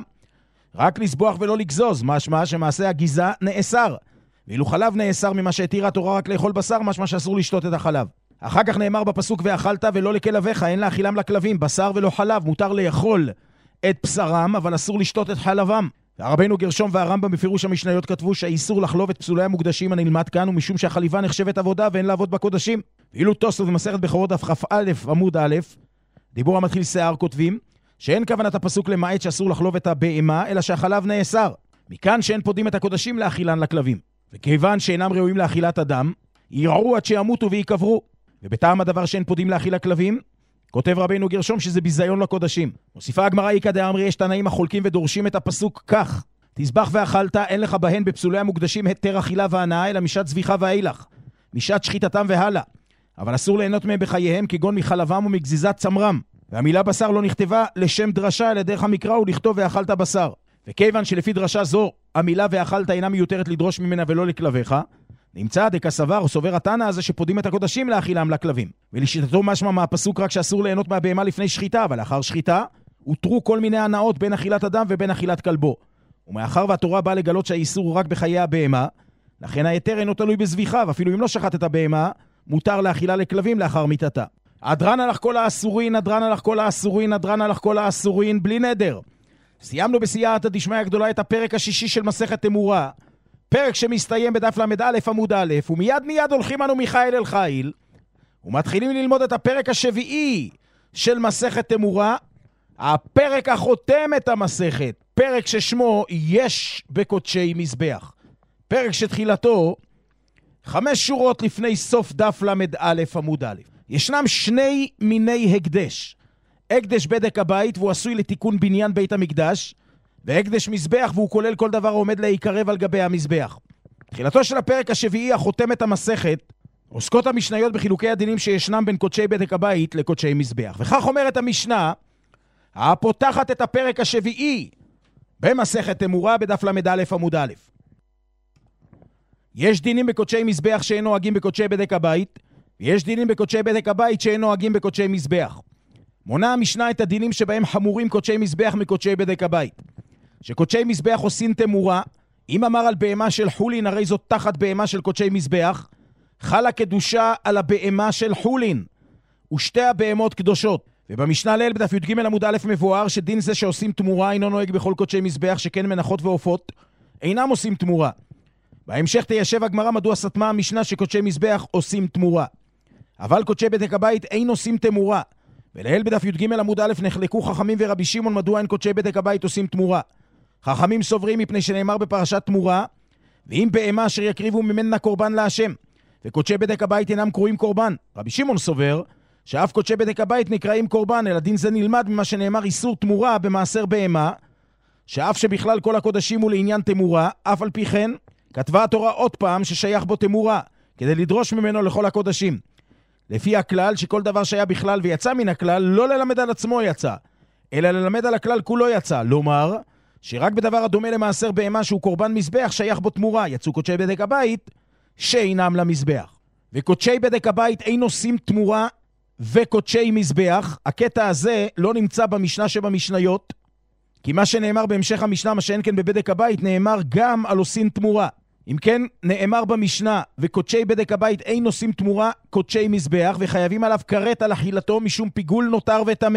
רק לסבוח ולא לגזוז, משמע שמעשה הגיזה נאסר, ואילו חלב נאסר ממה שהתירה התורה רק לאכול בשר, משמע שאסור לשתות את החלב. אחר כך נאמר בפסוק ואכלת ולא לכלביך, אין להאכילם לכלבים, בשר ולא חלב, מותר לאכול את בשרם אבל אסור לשתות את חלבם. הרבנו גרשום והרמב"ם בפירוש המשניות כתבו שהאיסור לחלוב את פסולי המוקדשים הנלמד כאן הוא משום שהחליבה נחשבת עבודה ואין לעבוד בקודשים. ואילו תוספות במסכת בכורות דף כ"א עמוד א' דיבור המתחיל שיער כותבים שאין כוונת הפסוק למעט שאסור לחלוב את הבהמה, אלא שהחלב נאסר. מכאן שאין פודים את הקודשים להאכילן לכלבים, וכיוון שאינם ראויים לאכילת אדם ירעו עד שימותו ויקברו. ובטעם הדבר שאין פודים להאכיל לכלבים, כותב רבנו גרשום שזה ביזיון לקודשים. מוסיפה הגמרא איקא דאמרי, יש תנאים החולקים ודורשים את הפסוק כך: תסבח ואכלת, אין לך בהן בפסולי המוקדשים היתר אכילה והנאה, אלא משעת זביחה ואילך, משעת שחיטתם והלאה, אבל אסור ליהנות מהם בחייהם, כגון מחלבם ומגזיזת צמרם. והמילה בשר לא נכתבה לשם דרשה, אלא דרך המקרא הוא לכתוב ואכלת בשר. וכיוון שלפי דרשה זו המילה ואכלת אינה מיותרת לדרוש ממנה ולא לכלביך, נמצא דקסבר או סובר התנא הזה שפודים את הקודשים להאכילם לכלבים. ולשיטתו משמע מהפסוק רק שאסור ליהנות מהבהמה לפני שחיטה, אבל לאחר שחיטה הותרו כל מיני הנאות בין אכילת אדם ובין אכילת כלבו. ומאחר והתורה באה לגלות שהאיסור הוא רק בחיי הבהמה, לכן היתר אינו תלוי בזביחה, ואפילו אם לא שחט את הבהמה מותר לאכילה לכלבים לאחר מיתתה. אדרן הלך כל האסורין, אדרן הלך כל האסורין, אדרן הלך כל האסורין, בלי נדר. סיימנו בסייעתא דשמיא הגדולה את הפרק השישי של מסכת תמורה, פרק שמסתיים בדף למד א' עמוד א', ומיד מיד הולכים אנו מיכאל אל חיל, ומתחילים ללמוד את הפרק השביעי של מסכת תמורה, הפרק החותם את המסכת, פרק ששמו יש בקודשי מזבח. פרק שתחילתו חמש שורות לפני סוף דף למד א' עמוד א'. ישנם שני מיני הקדש, הקדש בדק הבית והוא עשוי לתיקון בניין בית המקדש, והקדש מזבח והוא כולל כל דבר עומד להיקרב על גבי המזבח. תחילתו של הפרק השביעי החותם את המסכת, עוסקות המשניות בחילוקי הדינים שישנם בין קודשי בדק הבית לקודשי מזבח. וכך אומרת המשנה הפותחת את הפרק השביעי במסכת תמורה בדף למד א' עמוד א'. יש דינים בקודשי מזבח שאין נוהגים בקודשי בדק הבית, ויש דינים בקודשי בדק הבית שאין נוהגים בקודשי מזבח. מונה המשנה את הדינים שבהם חמורים קודשי מזבח מקודשי בדק הבית. שקודשי מזבח עושים תמורה, אם אמר על בהמה של חולין הרי זאת תחת בהמה של קודשי מזבח, חלה קדושה על הבהמה של חולין, ושתי הבהמות קדושות. ובמשנה לאל בדף י"ג עמוד א' מבואר שדין זה שעושים תמורה אינו נוהג בכל קודשי מזבח, שכן מנחות ועופות אינם עושים תמורה. בהמשך תיישב הגמרא מדוע סתמה המשנה שקודשי מזבח עושים תמורה. אבל קודשי בדק הבית אין עושים תמורה. ולאל בדף י"ג עמוד א' נחלקו חכמים ורבי שמעון מדוע אין קודשי בדק הבית עושים תמורה. חכמים סוברים מפני שנאמר בפרשת תמורה, ואם בהמה אשר יקריבו ממנה קורבן להשם, וקודשי בדק הבית אינם קרויים קורבן. רבי שמעון סובר שאף קודשי בדק הבית נקראים קורבן, אלא דין זה נלמד ממה שנאמר איסור תמורה במעשר בהמה, שאף שבכלל כל הקודשים הוא לעניין תמורה, אף על פי כן כתבה התורה עוד פעם ששייך בו תמורה, כדי לדרוש ממנו לכל הקודשים. לפי הכלל שכל דבר שהיה בכלל ויצא מן הכלל, לא ללמד על עצמו יצא, אלא ללמד על הכלל כולו יצא. לומר שרק בדבר הדומה למעשר בהמה שהוא קורבן מזבח שייך בו תמורה, יצאו קודשי בדק הבית שאינם למזבח. וקודשי בדק הבית אין עושים תמורה וקודשי מזבח. הקטע הזה לא נמצא במשנה שבמשניות, כי מה שנאמר בהמשך המשנה, מה שאין כן בבדק הבית, נאמר גם על עושים תמורה. אם כן, נאמר במשנה, וקודשי בדק הבית אין עושים תמורה קודשי מזבח, וחייבים עליו כרת על אכילתו משום פיגול נותר וטמא.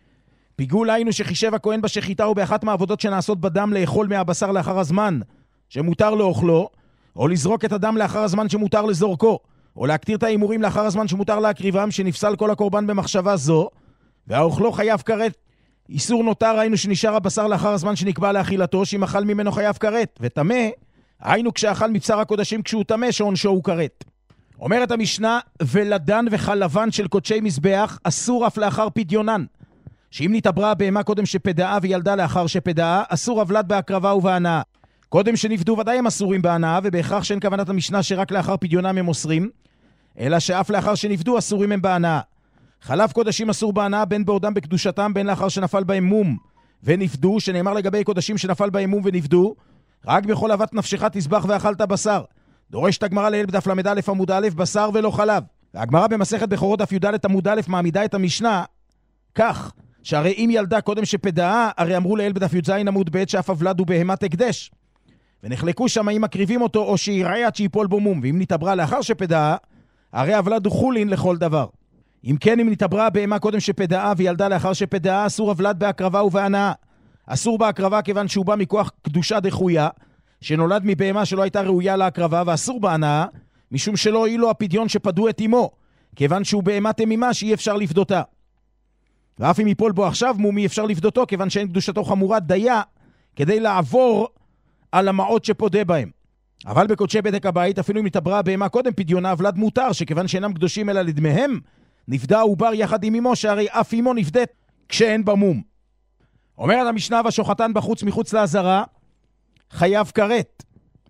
פיגול היינו שחישב הכהן בשחיטה ובאחת מהעבודות שנעשות בדם לאכול מהבשר לאחר הזמן שמותר לאוכלו, או לזרוק את הדם לאחר הזמן שמותר לזורקו, או להקטיר את האימורים לאחר הזמן שמותר להקריבם, שנפסל כל הקורבן במחשבה זו, והאוכלו חייב כרת. איסור נותר היינו שנשאר הבשר לאחר הזמן שנקבע לאכילתו, שאם אכל ממנו חייב כרת, וטמא היינו כשאכל מבשר הקודשים כשהוא טמא שעונשו הוא כרת. אומרת המשנה, ולדן וחלבן של קודשי מזבח אסור אף לאחר פדיונן, שאם נתעברה בהמה קודם שפדעה וילדה לאחר שפדעה, אסור הבלת בהקרבה ובהנאה. קודם שנפדו ודאי הם אסורים בהנאה, ובהכרח שאין כוונת המשנה שרק לאחר פדיונם הם אוסרים, אלא שאף לאחר שנפדו אסורים הם בהנאה. חלב קודשים אסור בהנאה בין בעודם בקדושתם, בין לאחר שנפל בהם מום ונפדו, שנאמר לגבי קודשים שנפל בהם מום ונפדו, רק בכל אהבת נפשך תזבח ואכלת בשר. דורשת הגמרא לאל בדף למד א' עמוד א', בשר ולא חלב. והגמרא במסכת בכורות דף י"ד עמוד א' מעמידה את המשנה כך, שהרי אם ילדה קודם שפדעה, הרי אמרו לאל בדף י"ז עמוד ב' שאף הוולד הוא בהמת הקדש, ונחלקו שם אם מקריבים אותו או שיראה עד שיפול בו מום, ואם נתעברה לאחר שפדעה, הרי הוולד הוא חולין לכל דבר. אם כן, אם נתעברה בהמה קודם שפדעה וילדה לאחר שפדעה, אסור הוולד בהקרבה ובהנאה. אסור בהקרבה כיוון שהוא בא מכוח קדושה דחויה, שנולד מבהמה שלא הייתה ראויה להקרבה, ואסור בהנאה משום שלא היא לו הפדיון שפדו את אמו, כיוון שהוא בהמה תמימה שאי אפשר לפדותה. ואף אם ייפול בו עכשיו מום, אי אפשר לפדותו, כיוון שאין קדושתו חמורה דייה כדי לעבור על המעות שפודה בהם. אבל בקודשי בדק הבית, אפילו אם נתעברה בהמה קודם פדיונה, הוולד מותר, שכיוון שאינם קדושים אלא לדמיהם, נפדה העובר יחד עם אמו, שהרי אף אמו נפדת כשאין בה מום. אומרת המשנה, והשוחטן בחוץ מחוץ לעזרה חייב כרת,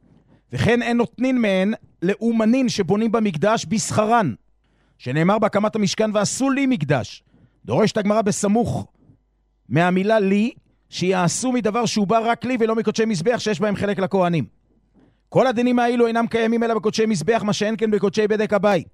וכן אין נותנין מהן לאומנין שבונים במקדש בשכרן, שנאמר בהקמת המשכן ועשו לי מקדש. דורשת הגמרא בסמוך מהמילה לי, שיעשו מדבר שהוא בא רק לי ולא מקודשי מזבח שיש בהם חלק לכהנים. כל הדינים האלו אינם קיימים אלא בקודשי מזבח, מה שאין כן בקודשי בדק הבית.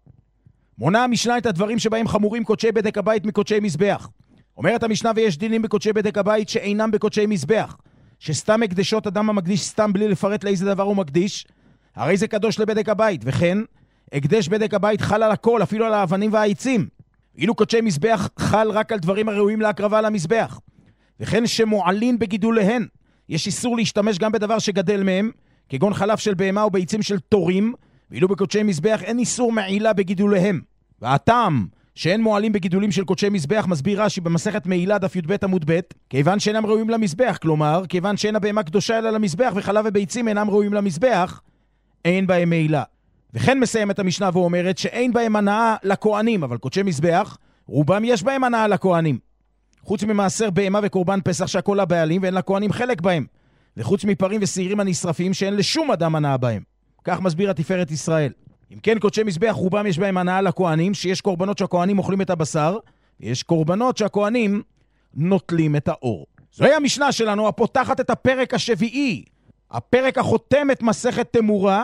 מונה המשנה את הדברים שבהם חמורים קודשי בדק הבית מקודשי מזבח. אומרת המשנה, ויש דינים בקודשי בדק הבית שאינם בקודשי מזבח, שסתם הקדשות אדם המקדיש סתם בלי לפרט לאיזה דבר הוא מקדיש, הרי זה קדוש לבדק הבית, וכן הקדש בדק הבית חל על הכל, אפילו על האבנים והעצים. אילו קודשי מזבח חל רק על דברים הראויים להקרבה למזבח. וכן שמועלין בגידוליהן, יש איסור להשתמש גם בדבר שגדל מהם, כגון חלף של בהמה או ביצים של תורים, ואילו בקודשי מזבח אין איסור מעילה בגידוליהם. והטעם שאין מועלים בגידולים של קודשי מזבח, מסביר רש"י במסכת מעילה דף י"ב עמוד ב', כיוון שאינם ראויים למזבח, כלומר כיוון שאין הבהמה קדושה אלא למזבח, וחלב וביצים אינם ראויים למזבח, אין בהם מעילה. וכן מסיימת המשנה ואומרת שאין בהם הנאה לכהנים, אבל קודשי מזבח רובם יש בהם הנאה לכהנים, חוץ ממעשר בהמה וקורבן פסח שהכל הבעלים ואין לכהנים חלק בהם, וחוץ מפרים וסעירים הנשרפים שאין לשום אדם הנאה בהם. כך מסביר התפארת ישראל. אם כן, קודשי מזבח רובם יש בהם הנאה לכהנים, שיש קורבנות שהכהנים אוכלים את הבשר, ויש קורבנות שהכהנים נוטלים את האור. זוהי המשנה שלנו הפותחת את הפרק השביעי, הפרק החותם את מסכת תמורה.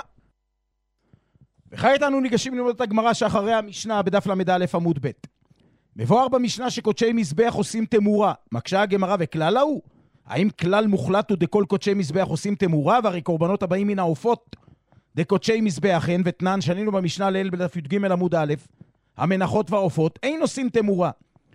וכעת אנו ניגשים ללמוד את הגמרא שאחרי המשנה בדף למד א' עמוד ב'. מבואר במשנה שקודשי מזבח עושים תמורה. מקשה הגמרא, וכלל הוא? האם כלל מוחלט הוא דכל קודשי מזבח עושים תמורה, והרי קורבנות הבאים מן העופות דקודשי מזבח הן, ותנן שנינו במשנה לאל בדף י"ג עמוד א', המנחות והעופות, אין עושים תמורה.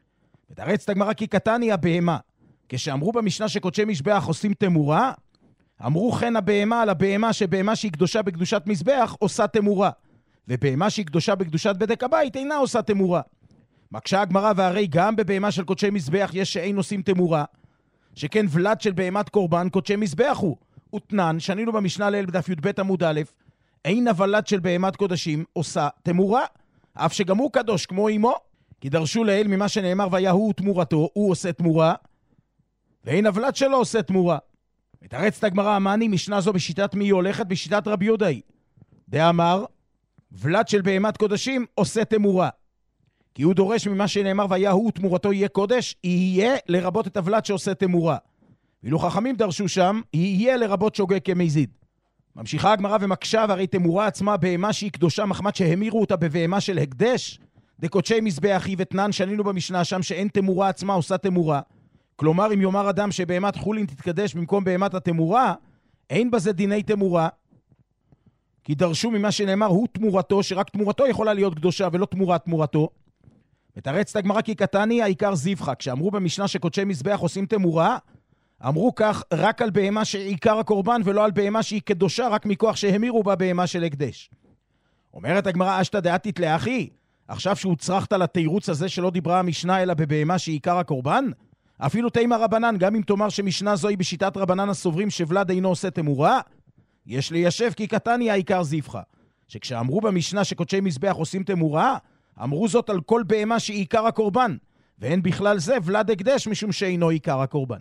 ותרץ הגמרא כי קטני הבהמה. כשאמרו במשנה שקודשי מזבח עושים תמורה, אמרו כן הבהמה על הבהמה שבהמה שהיא קדושה בקדושת מזבח עושה תמורה. ובהמה שהיא קדושה בקדושת בדק הבית אינה עושה תמורה. מקשה הגמרא והרי גם בבהמה של קודשי מזבח יש שאין עושים תמורה, שכן ולד של בהמת קורבן קודשי מזבח הוא. ותנן, שנינו במשנה לאל בדף י"ב עמוד א', אין הוולד של בהמת קודשים עושה תמורה, אף שגם הוא קדוש כמו אמו, כי דרשו לאל ממה שנאמר והיה הוא תמורתו, הוא עושה תמורה, ואין הוולד שלו עושה תמורה. מתרצת הגמרא אמני, משנה זו בשיטת מי הולכת? בשיטת רבי יהודה. דאמר, ולד של בהמת קודשים עושה תמורה. כי הוא דורש ממה שנאמר והיה הוא תמורתו יהיה קודש, יהיה לרבות את הוולד שעושה תמורה. ואילו חכמים דרשו שם, יהיה לרבות שוגג כמזיד. ממשיכה הגמרא ומקשה, והרי תמורה עצמה בהמה שהיא קדושה מחמת שהמירו אותה בבהמה של הקדש, דקודשי מזבח היא ותנן, שנינו במשנה שם שאין תמורה עצמה עושה תמורה. כלומר, אם יאמר אדם שבהמת חולין תתקדש במקום בהמת התמורה, אין בזה דיני תמורה, כי דרשו ממה שנאמר הוא תמורתו, שרק תמורתו יכולה להיות קדושה ולא תמורת תמורתו. ותרץ את הגמרא כי קטני העיקר זיוחה. כשאמרו במשנה שקודשי מזבח עושים תמורה, אמרו כך רק על בהמה שעיקר הקורבן ולא על בהמה שהיא קדושה רק מכוח שהמירו בה בהמה של הקדש. אומרת הגמרא אשתא דעתית לאחי, עכשיו שהוצרכת לתירוץ הזה שלא דיברה המשנה אלא בבהמה שעיקר הקורבן, אפילו תימא רבנן, גם אם תאמר שמשנה זו היא בשיטת רבנן הסוברים שוולד אינו עושה תמורה, יש ליישב כי קטני העיקר זיוחה. שכשאמרו במשנה שקודשי מזבח עושים תמורה, אמרו זאת על כל בהמה שהיא עיקר הקורבן, ואין בכלל זה ולד הקדש משום שאינו עיקר הקורבן.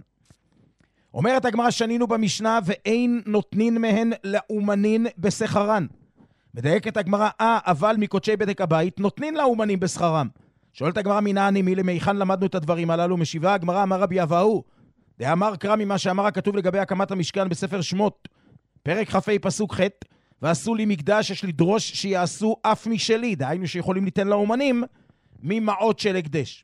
אומרת הגמרא שנינו במשנה ואין נותנין מהן לאומנין בשכרן. מדייקת הגמרא, אה, אבל מקודשי בדק הבית נותנין לאומנים בשכרם. שואלת הגמרא מנעני מי למייחן למדנו את הדברים הללו. משיבה הגמרא אמר רבי אבאו, דאמר קרא ממה שאמר הכתוב לגבי הקמת המשכן בספר שמות, פרק כ"ה פסוק ח', ועשו לי מקדש, יש לדרוש שיעשו אף משלי, דהיינו שיכולים ליתן לאומנים ממעות של הקדש.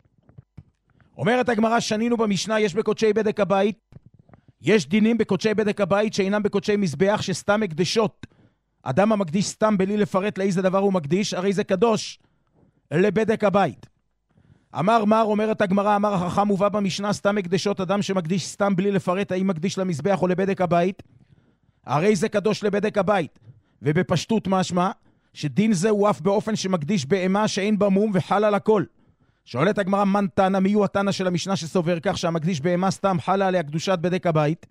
אומרת הגמרא שנינו במשנה יש בקודשי בדק הבית, יש דינים בקודשי בדק הבית שאינם בקודשי מזבח שסתם הקדשות. אדם המקדיש סתם בלי לפרט לאיזה דבר הוא מקדיש, הרי זה קדוש לבדק הבית. אמר מר, אומרת הגמרא, אמר החכם מובא במשנה סתם הקדשות, אדם שמקדיש סתם בלי לפרט האם מקדיש למזבח או לבדק הבית, הרי זה קדוש לבדק הבית. ובפשטות משמע שדין זה הוא אף באופן שמקדיש בהמה שאין בה מום וחל על הכל. שואלת הגמרא מן תנא, מי הוא התנא של המשנה שסובר כך שהמקדיש בהמה סתם חלה עליה קדושת בדק הבית?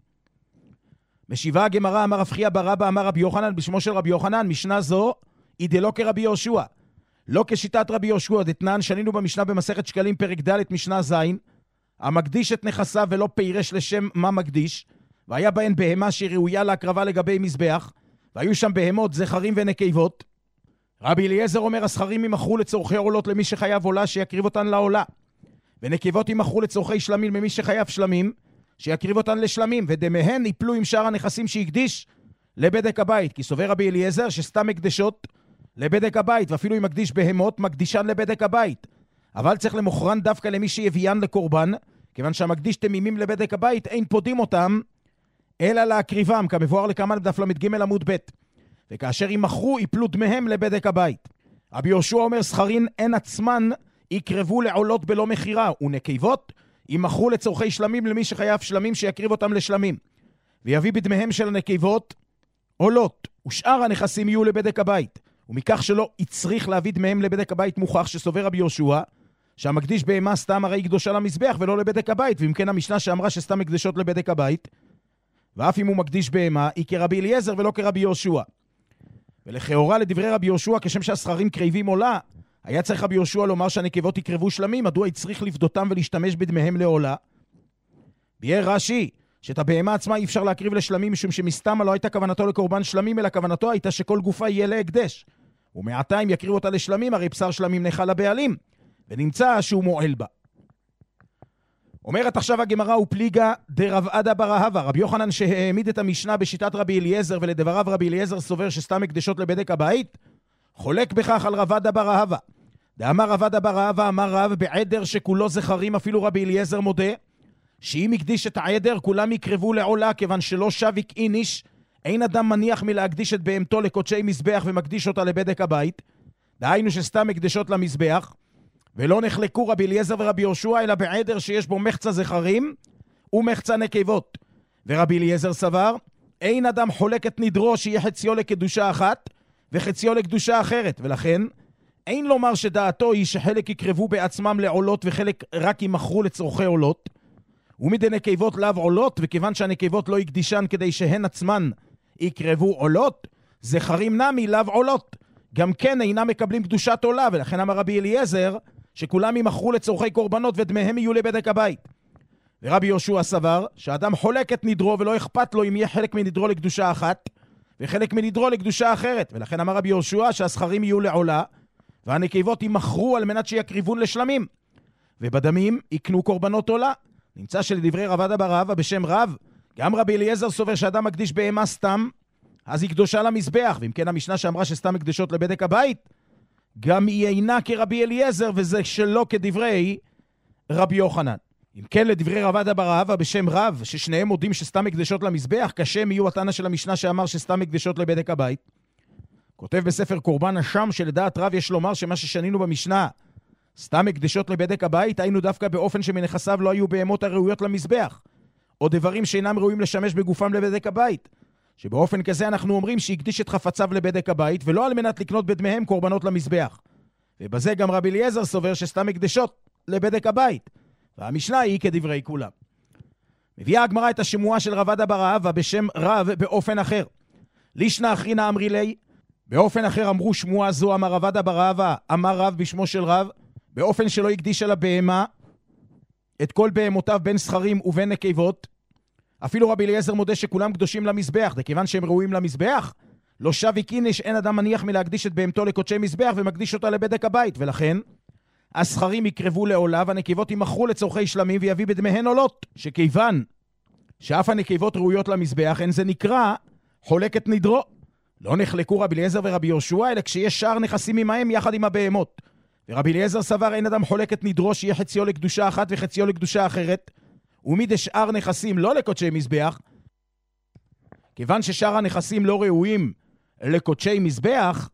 משיבה הגמרא אמר רב חייא בר אבא אמר רבי יוחנן בשמו של רבי יוחנן, משנה זו היא דלא כרבי יהושע, לא כשיטת רבי יהושע. דתנן שנינו במשנה במסכת שקלים פרק ד' משנה ז', המקדיש את נכסיו ולא פירש לשם מה מקדיש, והיה בהן בהמה שהיא ראויה להקרבה לגבי מזבח, והיו שם בהמות זכרים ונקבות. רבי אליעזר אומר הזכרים ימכרו לצורכי עולות למי שחייב עולה שיקריב אותן לעולה, ונקבות ימכרו לצורכי שלמים למי שחייב שלמים שיקריב אותן לשלמים, ודמיהן יפלו עם שאר הנכסים שהקדיש לבדק הבית. כי סובר רבי אליעזר שסתם הקדשות לבדק הבית, ואפילו אם מקדיש בהמות מקדישן לבדק הבית, אבל צריך למוכרן דווקא למי שיביאן לקורבן, כיוון שהמקדיש תמימים לבדק הבית אין פודים אותם אלא להקריבם, כמבואר לכמה בדף למד ג' עמוד ב'. וכאשר ימכרו יפלו דמיהם לבדק הבית. רבי יהושע אומר סחרין אין עצמן יקרבו לעולות בלא מחירה, ונקבות ימכרו לצורכי שלמים למי שחייב שלמים שיקריב אותם לשלמים, ויביא בדמיהם של הנקבות עולות, ושאר הנכסים יהיו לבדק הבית. ומכך שלא יצריך להביא דמיהם לבדק הבית מוכח שסובר רבי יהושע שהמקדיש בהמה סתם הרי קדושה למזבח ולא לבדק הבית, ואם כן המשנה שאמרה שסתם הקדשות לבדק הבית, ואף אם הוא מקדיש בהמה היא כרבי אליעזר ולא כרבי יהושע. ולכאורה לדברי רבי יהושע כשם שהסחרים קריבים עולה, היה צריך רבי יהושע לומר שהנקבות יקרבו שלמים, מדוע יצריך לפדותם ולהשתמש בדמיהם לעולה? ביאר רש"י שאת הבהמה עצמה אי אפשר להקריב לשלמים משום שמסתמה לא הייתה כוונתו לקורבן שלמים, אלא כוונתו הייתה שכל גופה יהיה להקדש, ומעתיים יקריב אותה לשלמים, הרי בשר שלמים נחל לבעלים ונמצא שהוא מועל בה. אומרת עכשיו הגמרא ופליגה דרב עדה בר אהבה, רבי יוחנן שהעמיד את המשנה בשיטת רבי אליעזר ולדבריו רבי אליעזר סובר שסתם הקדשות לבדק הבית, חולק בכך על רב עדה בר אהבה. דאמר רב עדה בר אהבה אמר רב בעדר שכולו זכרים, אפילו רבי אליעזר מודה שאם הקדיש את העדר כולם יקרבו לעולה, כיוון שלא שביק איניש, אין אדם מניח מלהקדיש את בהמתו לקודשי מזבח ומקדיש אותה לבדק הבית. דהיינו שסתם הקדשות למזבח, ולא נחלקו רבי אליעזר ורבי יהושע, אלא בעדר שיש בו מחצה זכרים ומחצה נקבות. ורבי אליעזר סבר, אין אדם חולק את נדרו שיהיה חציו לקדושה אחת וחציו לקדושה אחרת, ולכן אין לומר שדעתו היא שחלק יקרבו בעצמם לעולות וחלק רק ימכרו לצורכי עולות, ומדי נקבות לאו עולות, וכיוון שהנקבות לא יקדישן כדי שהן עצמן יקרבו עולות, זכרים נמי לאו עולות, גם כן אינם מקבלים קדושת עולה, ולכן אמר רבי אליעזר שכולם ימכרו לצורכי קורבנות ודמיהם יהיו לבדק הבית. ורבי יהושע סבר שאדם חולק את נדרו ולא אכפת לו אם יהיה חלק מנדרו לקדושה אחת וחלק מנדרו לקדושה אחרת, ולכן אמר רבי יהושע שהסכרים יהיו לעולה והנקבות ימכרו על מנת שיקריבון לשלמים, ובדמים יקנו קורבנות עולה. נמצא שלדברי רבד בר אבא בשם רב, גם רבי אליעזר סובר שאדם מקדיש בהמה סתם, אז היא קדושה למזבח, ואם כן המשנה שאמרה שסתם מקדשות לבדק הבית, גם היא אינה כרבי אליעזר, וזה שלא כדברי רבי יוחנן. אם כן לדברי רבד בר אבא בשם רב, ששניהם מודים שסתם מקדשות למזבח, כשם יהיו התנא של המשנה שאמר שסתם מקדשות לבדק הבית. כותב בספר קורבן השם שלדעת רב יש לומר שמה ששנינו במשנה, סתם מקדשות לבדק הבית, היינו דווקא באופן שמנכסיו לא היו בהמות הראויות למזבח, או דברים שאינם ראויים לשמש בגופם לבדק הבית, שבאופן כזה אנחנו אומרים שהקדיש את חפציו לבדק הבית, ולא על מנת לקנות בדמיהם קורבנות למזבח. ובזה גם רבי אליעזר סובר שסתם מקדשות לבדק הבית, והמשנה היא כדברי כולם. מביאה הגמרא את השמועה של רבד בר אבא בשם רב באופן אחר. לישנא אחרינא אמרי לי, באופן אחר אמרו שמועה זו, אמר רבד בר אבא, אמר רב בשמו של רב, באופן שלא יקדיש על הבהמה את כל בהמותיו בין סחרים ובין נקבות. אפילו רבי אליעזר מודה שכולם קדושים למזבח, וכיוון שהם ראויים למזבח, לא שב וקיניש, אין אדם מניח מלהקדיש את בהמתו לקודשי מזבח ומקדיש אותה לבדק הבית, ולכן הסחרים יקרבו לעולה והנקבות ימכרו לצורכי שלמים ויביא בדמיהן עולות, שכיוון שאף הנקבות ראויות למזבח, אין זה נקרא חולק את נדרו. לא נחלקו רבי אליעזר ורבי יהושע, אלא כשיש שאר נכסים עמהם יחד עם הבהמות. ורבי אליעזר סבר אין אדם חולק את נדרו שיהיה חציו לקדושה אחת וחציו לקדושה אחרת, ומידי שאר נכסים לא לקודשי מזבח, כיוון ששאר הנכסים לא ראויים לקודשי מזבח,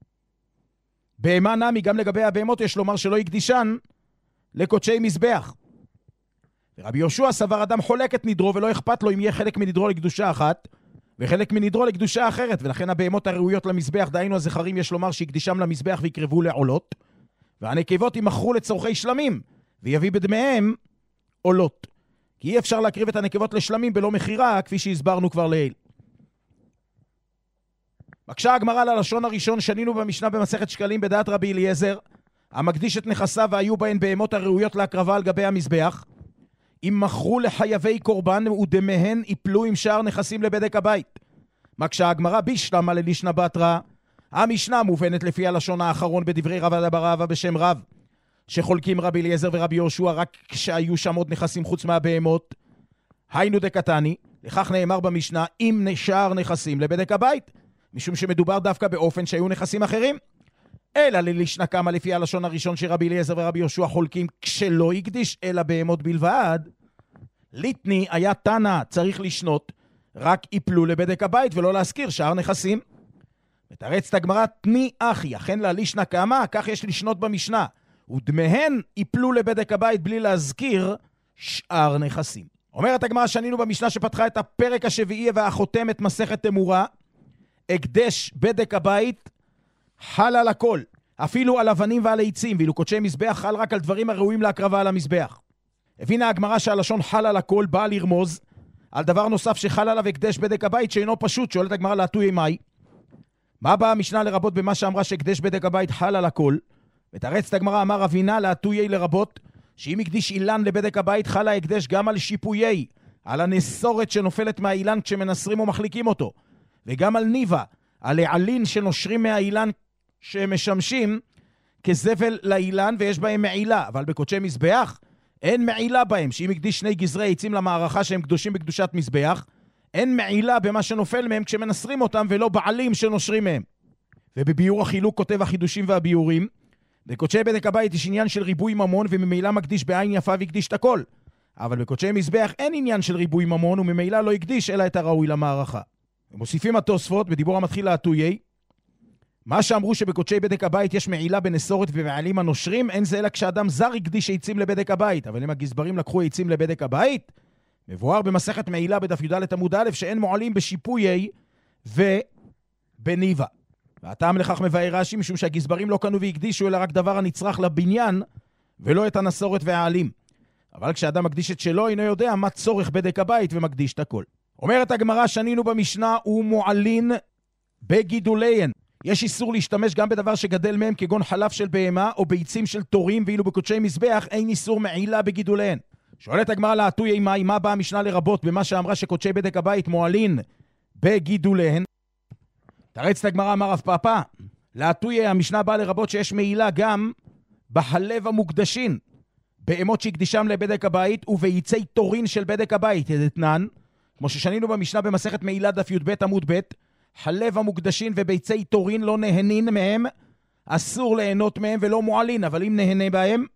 בהמה נמי גם לגבי הבהמות יש לומר שלא יקדישן לקודשי מזבח. ורבי יהושע סבר אדם חולק את נדרו ולא אכפת לו אם יהיה חלק מנדרו לקדושה אחת וחלק מנדרו לקדושה אחרת, ולכן הבהמות הראויות למזבח, דהיינו הזכרים, יש לומר שיקדישם למזבח ויקרבו לעולות, והנקבות ימכרו לצורכי שלמים ויביא בדמיהם עולות, כי אי אפשר להקריב את הנקבות לשלמים בלא מחירה, כפי שהסברנו כבר לעיל. בקשה הגמרא ללשון הראשון, שנינו במשנה במסכת שקלים בדעת רבי אליעזר, המקדיש את נכסיו והיו בהן בהמות הראויות להקרבה על גבי המזבח, אם מכרו לחייבי קורבן ודמיהן יפלו עם שאר נכסים לבדק הבית. מקשה הגמרא בישלמה ללישנא בתרא, המשנה מובנת לפי הלשון האחרון בדברי רבד בר אבא בשם רב, שחולקים רבי אליעזר ורבי יהושע רק כשהיו שם עוד נכסים חוץ מהבהמות, היינו דקתני, לכך נאמר במשנה אם נשאר נכסים לבדק הבית, משום שמדובר דווקא באופן שהיו נכסים אחרים. אלא ללישנא קמא לפי הלשון הראשון שרבי אליעזר ורבי יהושע חולקים כשלא יקדיש אלא בהמות בלבד, ליטני היה תנא צריך לשנות רק יפלו לבדק הבית ולא להזכיר שאר נכסים. מתרצת הגמרא תני אחי, אכן ללישנא קמא כך יש לשנות במשנה, ודמיהן יפלו לבדק הבית בלי להזכיר שאר נכסים. אומרת הגמרא שנינו במשנה שפתחה את הפרק השביעי והחותמת מסכת תמורה, הקדש בדק הבית חל על הכל, אפילו על אבנים ועל עצים, ואילו קודשי מזבח חל רק על דברים הראויים להקרבה על המזבח. הבינה הגמרא שהלשון חל על הכל בא לרמוז על דבר נוסף שחל עליו הקדש בדק הבית שאינו פשוט. שואלת הגמרא להטויי מאי, מה באה המשנה לרבות במה שאמרה שהקדש בדק הבית חל על הכל? ותרצת הגמרא אמר אבינה להטויי לרבות שאם הקדיש אילן לבדק הבית חל ההקדש גם על שיפויי, על הנסורת שנופלת מהאילן כשמנסרים ומחליקים אותו, וגם על ניבה, על העלין שנושרים מהאילן שמשמשים כזבל לאילן ויש בהם מעילה, אבל בקודשי מזבח אין מעילה בהם, שאם הקדיש שני גזרי עצים למערכה שהם קדושים בקדושת מזבח, אין מעילה במה שנופל מהם כשמנסרים אותם ולא בעלים שנושרים מהם. ובביור החילוק כותב החידושים והביורים, בקודשי בדק הבית יש עניין של ריבוי ממון וממילא מקדיש בעין יפה והקדיש את הכל, אבל בקודשי מזבח אין עניין של ריבוי ממון וממילא לא הקדיש אלא את הראוי למערכה. ומוסיפים התוספות בדיבור המתחיל להטויי, מה שאמרו שבקודשי בדק הבית יש מעילה בנסורת ובעלים הנושרים, אין זה אלא כשאדם זר הקדיש עצים לבדק הבית. אבל אם הגזברים לקחו עצים לבדק הבית, מבואר במסכת מעילה בדף י"ד עמוד א' שאין מועלים בשיפויי ובניבה. והטעם לכך מבאר רש"י משום שהגזברים לא קנו והקדישו אלא רק דבר הנצרך לבניין ולא את הנסורת והעלים. אבל כשאדם מקדיש את שלו אינו יודע מה צורך בדק הבית ומקדיש את הכל. אומרת הגמרא, שנינו במשנה, הוא מועלין בגידוליהן. יש איסור להשתמש גם בדבר שגדל מהם כגון חלב של בהמה או ביצים של תורים, ואילו בקודשי מזבח אין איסור מעילה בגידוליהן. שואלת הגמרא לעטויי מאי, מה באה המשנה לרבות במה שאמרה שקודשי בדק הבית מועלין בגידוליהן? תרץ את הגמרא, אמר רב פאפא, לעטויי המשנה באה לרבות שיש מעילה גם בחלב המוקדשים, בהמות שהקדישם לבדק הבית וביצי תורין של בדק הבית, ידתנן, כמו ששנינו במשנה במסכת מעילה דף י"ב עמוד ב', חלב המוקדשים וביצי תורין לא נהנין מהם, אסור ליהנות מהם ולא מועלין, אבל אם נהנה בהם,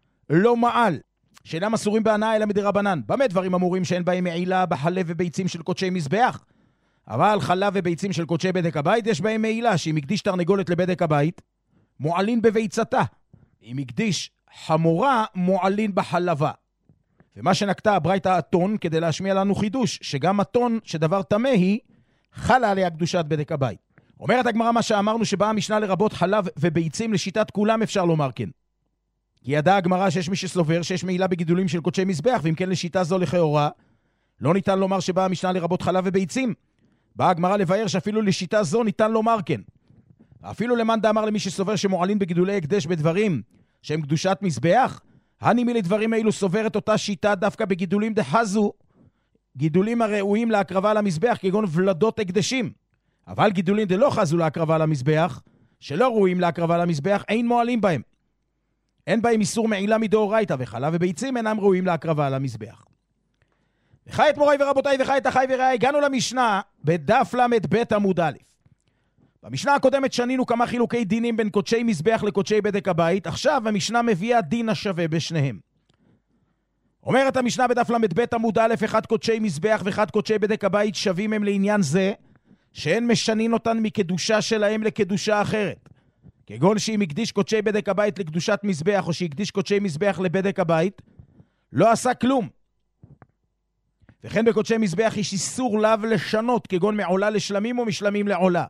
לא מעל, שאינם אסורים בהנאה אלא מדרבנן. במה דברים אמורים שאין בהם מעילה בחלב וביצים של קודשי מזבח? אבל חלב וביצים של קודשי בדק הבית יש בהם מעילה, שאם הקדיש תרנגולת לבדק הבית, מועלין בביצתה. אם הקדיש חמורה, מועלין בחלבה. ומה שנקטה הברייתא הטון כדי להשמיע לנו חידוש, שגם הטון שדבר טמא היא, חלה עליה קדושת בדק הבית. אומרת הגמרא מה שאמרנו שבאה המשנה לרבות חלב וביצים, לשיטת כולם אפשר לומר כן. כי ידעה הגמרא שיש מי שסובר שיש מעילה בגידולים של קודשי מזבח, ואם כן לשיטה זו לכאורה, לא ניתן לומר שבאה המשנה לרבות חלב וביצים. באה הגמרא לבאר שאפילו לשיטה זו ניתן לומר כן. אפילו למאן דאמר למי שסובר שמועלין בגידולי הקדש בדברים שהם קדושת מזבח, הנימי לדברים האלו סובר את אותה שיטה דווקא בגידולים דחזו, גידולים הראויים להקרבה למזבח כגון ולדות הקדשים. אבל גידולים דלא חזו להקרבה למזבח, שלא ראויים להקרבה למזבח, אין מועלים בהם. אין בהם איסור מעילה מדאורייתא, וחלב וביצים אינם ראויים להקרבה למזבח. וחי את מוריי ורבותיי וחי את אחי ורעי, הגענו למשנה בדף למד ב' עמוד א'. במשנה הקודמת שנינו כמה חילוקי דינים בין קודשי מזבח לקודשי בדק הבית, עכשיו המשנה מביאה דין השווה בשניהם. אומרת המשנה בדף למד ב' עמוד א', אחד קודשי מזבח ואחד קודשי בדק הבית שווים הם לעניין זה, שאין משנין אותן מקדושה שלהם לקדושה אחרת. כגון שאם הקדיש קודשי בדק הבית לקדושת מזבח, או שהקדיש קודשי מזבח לבדק הבית, לא עשה כלום. וכן בקודשי מזבח יש איסור לאו לשנות, כגון מעולה לשלמים או משלמים לעולה.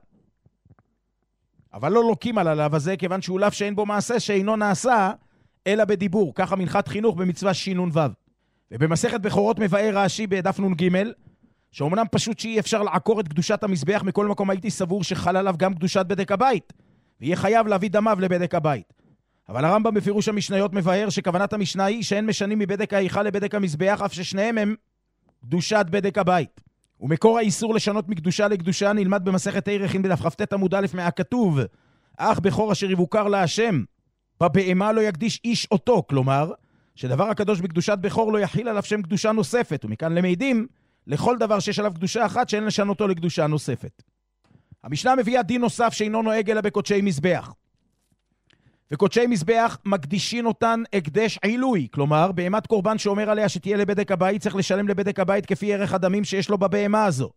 אבל לא לוקים על הלאו הזה, כיוון שהוא לאו שאין בו מעשה שאינו נעשה, אלא בדיבור. ככה מנחת חינוך במצווה שינון וו. ובמסכת בכורות מבאר רש"י בדף נון ג' שאומנם פשוט שאי אפשר לעקור את קדושת המזבח, מכל מקום הייתי סבור שחל עליו גם קדושת בדק הבית, ויהיה חייב להביא דמיו לבדק הבית. אבל הרמב"ם בפירוש המשניות מבאר שכוונת המשנה היא שאין משנים מבדק ההיכל לבדק המזבח, אף ששניהם הם קדושת בדק הבית. ומקור האיסור לשנות מקדושה לקדושה נלמד במסכת ערכין בדף כ"ט עמוד א' מהכתוב, אך בכור אשר יבוקר להשם בבהמה לא יקדיש איש אותו, כלומר שדבר הקדוש בקדושת בכור לא יחיל עליו שם קדושה נוספת, ומכאן למעידים לכל דבר שיש עליו קדושה אחת שאין לשנותו לקדושה נוספת. המשנה מביאה דין נוסף שאינו נוהג אלא בקודשי מזבח. וקודשי מזבח מקדישין אותן הקדש עילוי, כלומר בהמת קורבן שאומר עליה שתהיה לבדק הבית, צריך לשלם לבדק הבית כפי ערך הדמים שיש לו בבהמה הזו.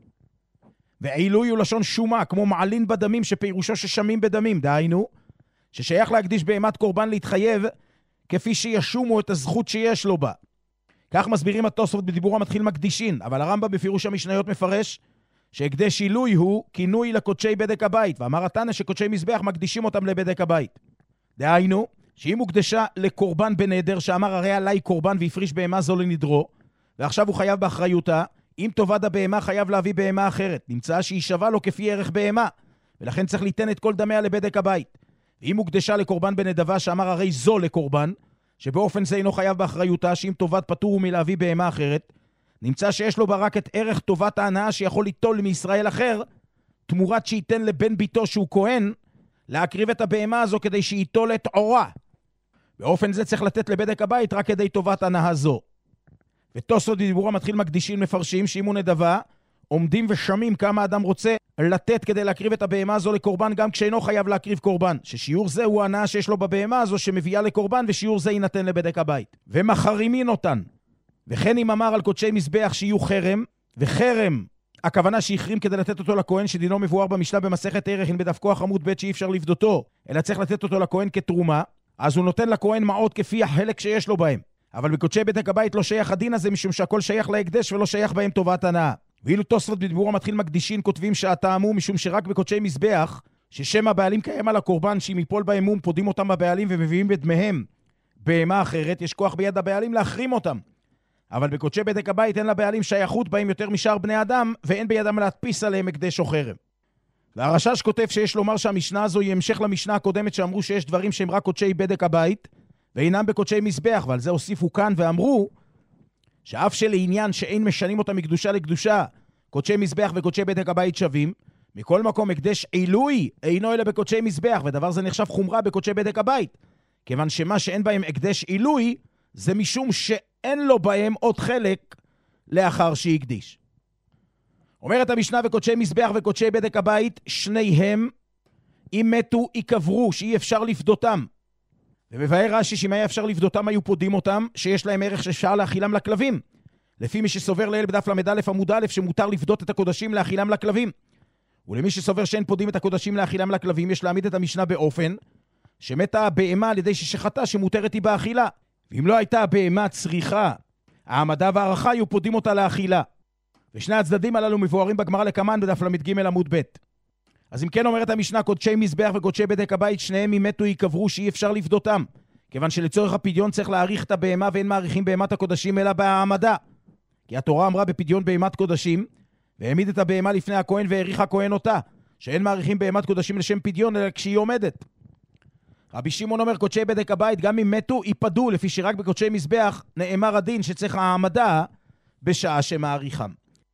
ועילוי הוא לשון שומה, כמו מעלין בדמים שפירושו ששמים בדמים, דהיינו ששייך להקדיש בהמת קורבן להתחייב כפי שישומו את הזכות שיש לו בה. כך מסבירים התוספות בדיבור המתחיל מקדישין, אבל הרמב"ם בפירוש המשניות מפרש שהקדש עילוי הוא כינוי לקודשי בדק הבית, ואמר התנא שקודשי מזבח מקדישים אותם לבדק הבית. דהיינו, שאם הוקדשה לקורבן בנדר, שאמר הרי עלי קורבן והפריש בהמה זו לנדרו, ועכשיו הוא חייב באחריותה, אם טובת הבהמה חייב להביא בהמה אחרת, נמצא שהיא שווה לו כפי ערך בהמה, ולכן צריך ליתן את כל דמיה לבדק הבית. ואם הוקדשה לקורבן בנדבה, שאמר הרי זו לקורבן, שבאופן זה אינו חייב באחריותה, שאם טובת פטור מלהביא בהמה אחרת, נמצא שיש לו ברק את ערך טובת ההנאה שיכול ליטול מישראל אחר, תמורת שייתן לבן ביתו שהוא כהן, להקריב את הבהמה הזו כדי שייטול את עורה. באופן זה צריך לתת לבדק הבית רק כדי טובת הנאה זו. ותוספות בדיבור המתחיל מקדישים מפרשים שאם הוא נדבה, עומדים ושמים כמה אדם רוצה לתת כדי להקריב את הבהמה הזו לקורבן גם כשאינו חייב להקריב קורבן, ששיעור זה הוא הנאה שיש לו בבהמה הזו שמביאה לקורבן, ושיעור זה יינתן לבדק הבית. ומחרימין אותן. וכן אם אמר על קודשי מזבח שיהיו חרם, וחרם הכוונה שהחרים כדי לתת אותו לכהן, שדינו מבואר במשנה במסכת ערכין בדף כוח עמוד ב' שאי אפשר לפדותו, אלא צריך לתת אותו לכהן כתרומה, אז הוא נותן לכהן מעות כפי החלק שיש לו בהם. אבל בקודשי בדק הבית לא שייך הדין הזה, משום שהכל שייך להקדש ולא שייך בהם טובת הנאה. ואילו תוספות בדיבור המתחיל מקדישין כותבים שהטעם הוא משום שרק בקודשי מזבח, ששם הבעלים קיים על הקורבן, שאם יפול בהם מום פודים אותם בבעלים ומביאים בדמיהם בהמה אחרת, יש כוח ביד הבעלים להחרים אותם. אבל בקודשי בדק הבית אין לבעלים שייכות בהם יותר משאר בני אדם, ואין בידם להדפיס עליהם הקדש או חרם. והרשש כותב שיש לומר שהמשנה הזו היא המשך למשנה הקודמת שאמרו שיש דברים שהם רק קודשי בדק הבית, ואינם בקודשי מזבח, ועל זה הוסיפו כאן ואמרו שאף שלעניין שאין משנים אותם מקדושה לקדושה, קודשי מזבח וקודשי בדק הבית שווים, מכל מקום הקדש עילוי אינו אלא בקודשי מזבח, ודבר זה נחשב חומרה בקודשי בדק הבית, כיוון שמה שאין בהם הקדש עילוי, זה משום שאין לו בהם עוד חלק לאחר שהקדיש. אומרת המשנה וקודשי מזבח וקודשי בדק הבית, שניהם, אם מתו, יקברו, שאי אפשר לפדותם. ומבאר רש"י שאם היה אפשר לפדותם, היו פודים אותם, שיש להם ערך שאפשר להאכילם לכלבים. לפי מי שסובר לאל בדף למד א' עמוד א', שמותר לפדות את הקודשים להאכילם לכלבים. ולמי שסובר שאין פודים את הקודשים להאכילם לכלבים, יש להעמיד את המשנה באופן שמתה הבהמה על ידי ששחטה שמותרת היא באכילה. ואם לא הייתה הבהמה צריכה, העמדה והערכה היו פודים אותה לאכילה. ושני הצדדים הללו מבוארים בגמרא לקמן בדף למד ג' עמוד ב'. אז אם כן אומרת המשנה, קודשי מזבח וקודשי בדק הבית, שניהם אם מתו יקברו שאי אפשר לפדותם, כיוון שלצורך הפדיון צריך להאריך את הבהמה, ואין מעריכים בהמת הקודשים אלא בהעמדה. כי התורה אמרה בפדיון בהמת קודשים, והעמיד את הבהמה לפני הכהן והעריך הכהן אותה, שאין מעריכים בהמת קודשים לשם פדיון אלא כשהיא עומדת. רבי שמעון אומר קודשי בדק הבית גם אם מתו ייפדו, לפי שרק בקודשי מזבח נאמר הדין שצריך העמדה בשעה שמעריכם.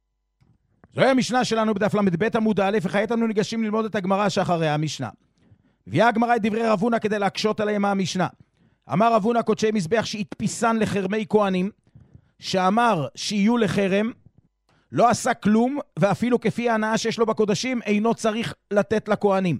זוהי המשנה שלנו בדף למד ב' עמוד א', וכעת אנו ניגשים ללמוד את הגמרא שאחרי המשנה. מביאה הגמרא את דברי רב הונא כדי להקשות עליהם המשנה. אמר רב הונא קודשי מזבח שהתפיסן לחרמי כהנים, שאמר שיהיו לחרם, לא עשה כלום, ואפילו כפי ההנאה שיש לו בקודשים אינו צריך לתת לכהנים.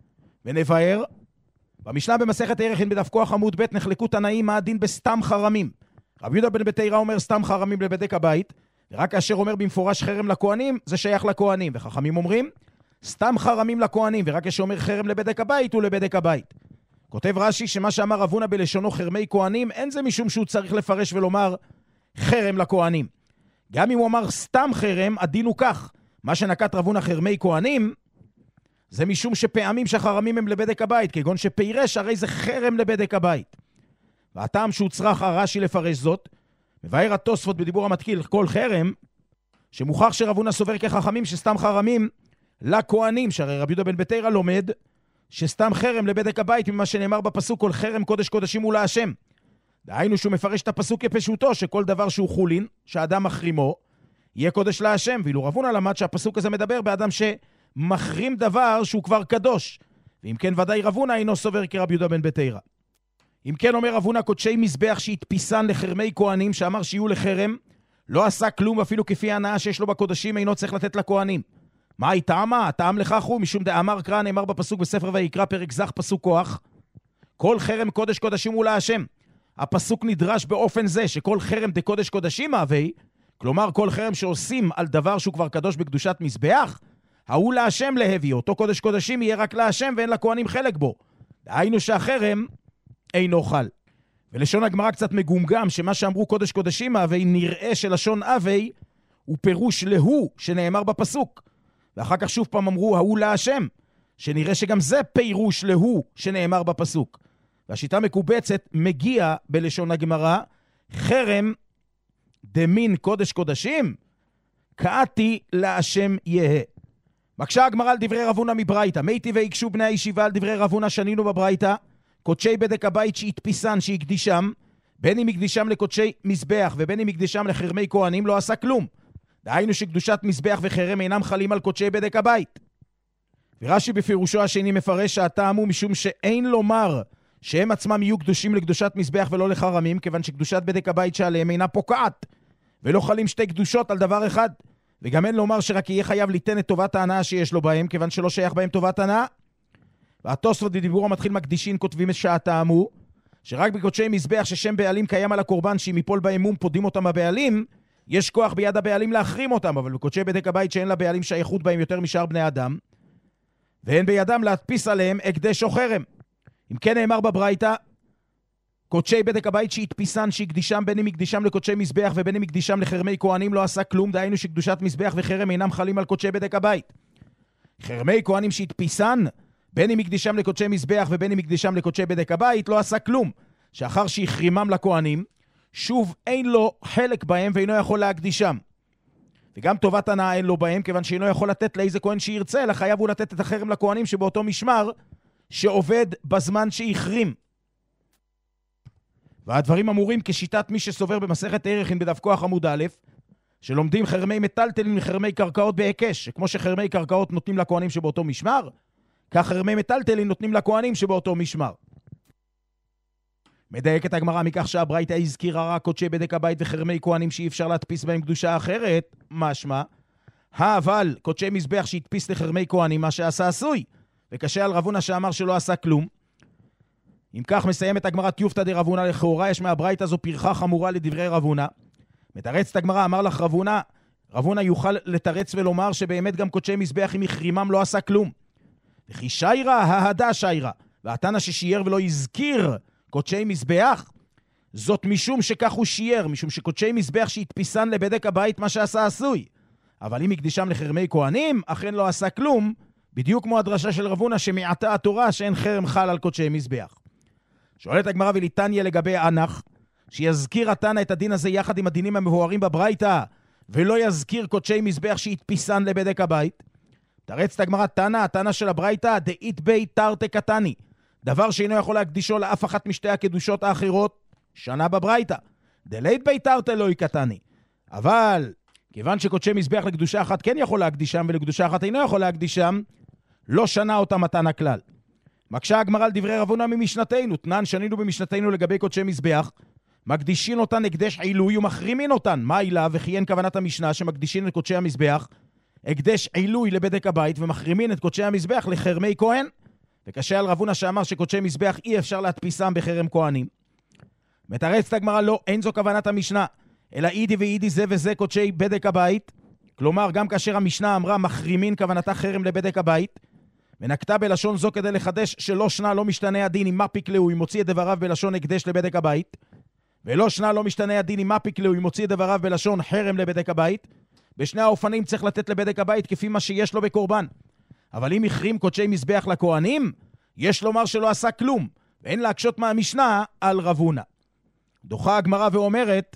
ונבהר, במשנה במסכת ערכין בדף כוח עמוד ב' נחלקו תנאים מה הדין בסתם חרמים. רבי יהודה בן בתירא אומר סתם חרמים לבדק הבית, ורק כאשר אומר במפורש חרם לכהנים, זה שייך לכהנים. וחכמים אומרים, סתם חרמים לכהנים, ורק כאשר אומר חרם לבדק הבית, הוא לבדק הבית. כותב רש"י שמה שאמר רב הונא בלשונו חרמי כהנים, אין זה משום שהוא צריך לפרש ולומר חרם לכהנים. גם אם הוא אמר סתם חרם, הדין הוא כך. מה שנקט רב הונא חרמי כהנים, זה משום שפעמים שהחרמים הם לבדק הבית, כגון שפירש, הרי זה חרם לבדק הבית. והטעם שהוא צריך רש"י לפרש זאת, מבאר התוספות בדיבור המתחיל כל חרם, שמוכח שרב הונא סובר כחכמים שסתם חרמים לכהנים, שהרי רבי יהודה בן בתירא לומד שסתם חרם לבדק הבית ממה שנאמר בפסוק כל חרם קודש קודשים הוא להשם. דהיינו שהוא מפרש את הפסוק כפשוטו, שכל דבר שהוא חולין, שהאדם מחרימו, יהיה קודש להשם. ואילו רב הונא למד שהפסוק הזה מדבר באדם שמחרים דבר שהוא כבר קדוש. ואם כן ודאי רב הונא אינו סובר כרבי יהודה בן בתירא. אם כן אומר רב הונא קודשי מזבח שהתפיסן לחרמי כהנים, שאמר שיהיו לחרם, לא עשה כלום אפילו כפי ההנאה שיש לו בקודשים אינו צריך לתת לכהנים. מה היא טעמה? הטעם לכך הוא משום דאמר קרא, נאמר בפסוק בספר ויקרא פרק זך פסוק כוח, כל חרם קודש קודשים הוא להשם. הפסוק נדרש באופן זה שכל חרם דקודש קודשים מהווה, כלומר כל חרם שעושים על דבר שהוא כבר קדוש בקדושת מזבח, ההוא להשם להביא, אותו קודש קודשים יהיה רק להשם ואין לכהנים חלק בו. דהיינו שהחרם אינו חל. ולשון הגמרא קצת מגומגם שמה שאמרו קודש קודשים מהווה נראה שלשון אבי הוא פירוש להוא שנאמר בפסוק. ואחר כך שוב פעם אמרו ההוא להשם, שנראה שגם זה פירוש להוא שנאמר בפסוק. והשיטה מקובצת מגיע בלשון הגמרא, חרם דמין קודש קודשים, קאתי להשם יהה. מקשה הגמרא על דברי רב הונא מברייתא, מייטי ויקשו בני הישיבה על דברי רב הונא שנינו בברייתא, קודשי בדק הבית שהתפיסן שהקדישם, בין אם הקדישם לקודשי מזבח ובין אם הקדישם לחרמי כהנים לא עשה כלום. דהיינו שקדושת מזבח וחרם אינם חלים על קודשי בדק הבית. ורש"י בפירושו השני מפרש שהטעם הוא משום שאין לומר שהם עצמם יהיו קדושים לקדושת מזבח ולא לחרמים, כיוון שקדושת בדק הבית שעליהם אינה פוקעת, ולא חלים שתי קדושות על דבר אחד. וגם אין לומר שרק יהיה חייב ליתן את טובת ההנאה שיש לו בהם, כיוון שלא שייך בהם טובת הנאה. והתוספות בדיבור המתחיל מקדישין כותבים את שהטעם הוא שרק בקודשי מזבח ששם בעלים קיים על הקורבן, שאם יפול בהם מום פודים אותם הבעלים, יש כוח ביד הבעלים להחרים אותם, אבל בקודשי בדק הבית שאין לבעלים שייכות בהם יותר משאר בני אדם, ואין בידם להדפיס עליהם הקדש או חרם. אם כן נאמר בברייתא, קודשי בדק הבית שהתפיסן, שהקדישם בין אם הקדישם לקודשי מזבח ובין אם הקדישם לחרמי כהנים לא עשה כלום, דהיינו שקדושת מזבח וחרם אינם חלים על קודשי בדק הבית. חרמי כהנים שהתפיסן, בין אם הקדישם לקודשי מזבח ובין אם הקדישם לקודשי בדק הבית, לא עשה כלום. שאחר שהחרימם לכהנים, שוב אין לו חלק בהם ואינו יכול להקדישם. וגם טובת הנאה אין לו בהם, כיוון שאינו יכול לתת לאיזה כהן שירצה, אלא חייב הוא לתת את החרם לכהנים שבאותו משמר, שעובד בזמן שהחרים. והדברים אמורים כשיטת מי שסובר במסכת ערכין בדף כוח עמוד א', שלומדים חרמי מטלטלים לחרמי קרקעות בהיקש, שכמו שחרמי קרקעות נותנים לכהנים שבאותו משמר, כך חרמי מטלטלים נותנים לכהנים שבאותו משמר. מדייקת הגמרא מכך שהברייתא הזכירה רק קודשי בדק הבית וחרמי כהנים שאי אפשר להדפיס בהם קדושה אחרת, משמע, אבל קודשי מזבח שהדפיס לחרמי כהנים מה שעשה עשוי, וקשה על רב הונא שאמר שלא עשה כלום. אם כך מסיימת הגמרא תיופתא דרב הונא, לכאורה יש מהברייתא זו פרחה חמורה לדברי רב הונא. מתרצת הגמרא, אמר לך רב הונא, רב הונא יוכל לתרץ ולומר שבאמת גם קודשי מזבח עם החרימם לא עשה כלום. וכי שיירה ההדה שיירה, והתנא ששייר ולא הזכיר קודשי מזבח, זאת משום שכך הוא שייר, משום שקודשי מזבח שהתפיסן לבדק הבית מה שעשה עשוי. אבל אם הקדישם לחרמי כהנים, אכן לא עשה כלום, בדיוק כמו הדרשה של רב הונא שמעתה התורה שאין חרם חל על קודשי מזבח. שואלת הגמרא וליתניא לגבי אנח, שיזכיר התנא את הדין הזה יחד עם הדינים המבוארים בברייתא, ולא יזכיר קודשי מזבח שהתפיסן לבדק הבית. תרצת הגמרא תנא, התנא של הברייתא, דאית בי תרתי קטני, דבר שאינו יכול להקדישו לאף אחת משתי הקדושות האחרות, שנה בברייתא. דלית בי תרתי לא יקטני. אבל כיוון שקודשי מזבח לקדושה אחת כן יכול להקדישם ולקדושה אחת אינו יכול להקדישם, לא שנה אותם התנא כלל. מקשה הגמרא על דברי רב הונא ממשנתנו, תנן שנינו במשנתנו לגבי קודשי מזבח, מקדישין אותן הקדש עילוי ומחרימין אותן. מה העילה? וכי אין כוונת המשנה שמקדישין את קודשי המזבח הקדש עילוי לבדק הבית ומחרימין את קודשי המזבח לחרמי כהן? וקשה על רב הונא שאמר שקודשי מזבח אי אפשר להדפיסם בחרם כהנים. מתרצת הגמרא, לא, אין זו כוונת המשנה, אלא אידי ואידי זה וזה קודשי בדק הבית. כלומר, גם כאשר המשנה אמרה מחרימין כוונתה חרם לבדק הבית, ונקטה בלשון זו כדי לחדש שלא שנה לא משתנה הדין עם מה פיקלהו, אם מוציא את דבריו בלשון הקדש לבדק הבית, ולא שנה לא משתנה הדין עם מה פיקלהו, אם מוציא את דבריו בלשון חרם לבדק הבית. בשני האופנים צריך לתת לבדק הבית כפי מה שיש לו בקורבן. אבל אם החרים קודשי מזבח לכהנים, יש לומר שלא עשה כלום, ואין להקשות מהמשנה על רב הונא. דוחה הגמרא ואומרת,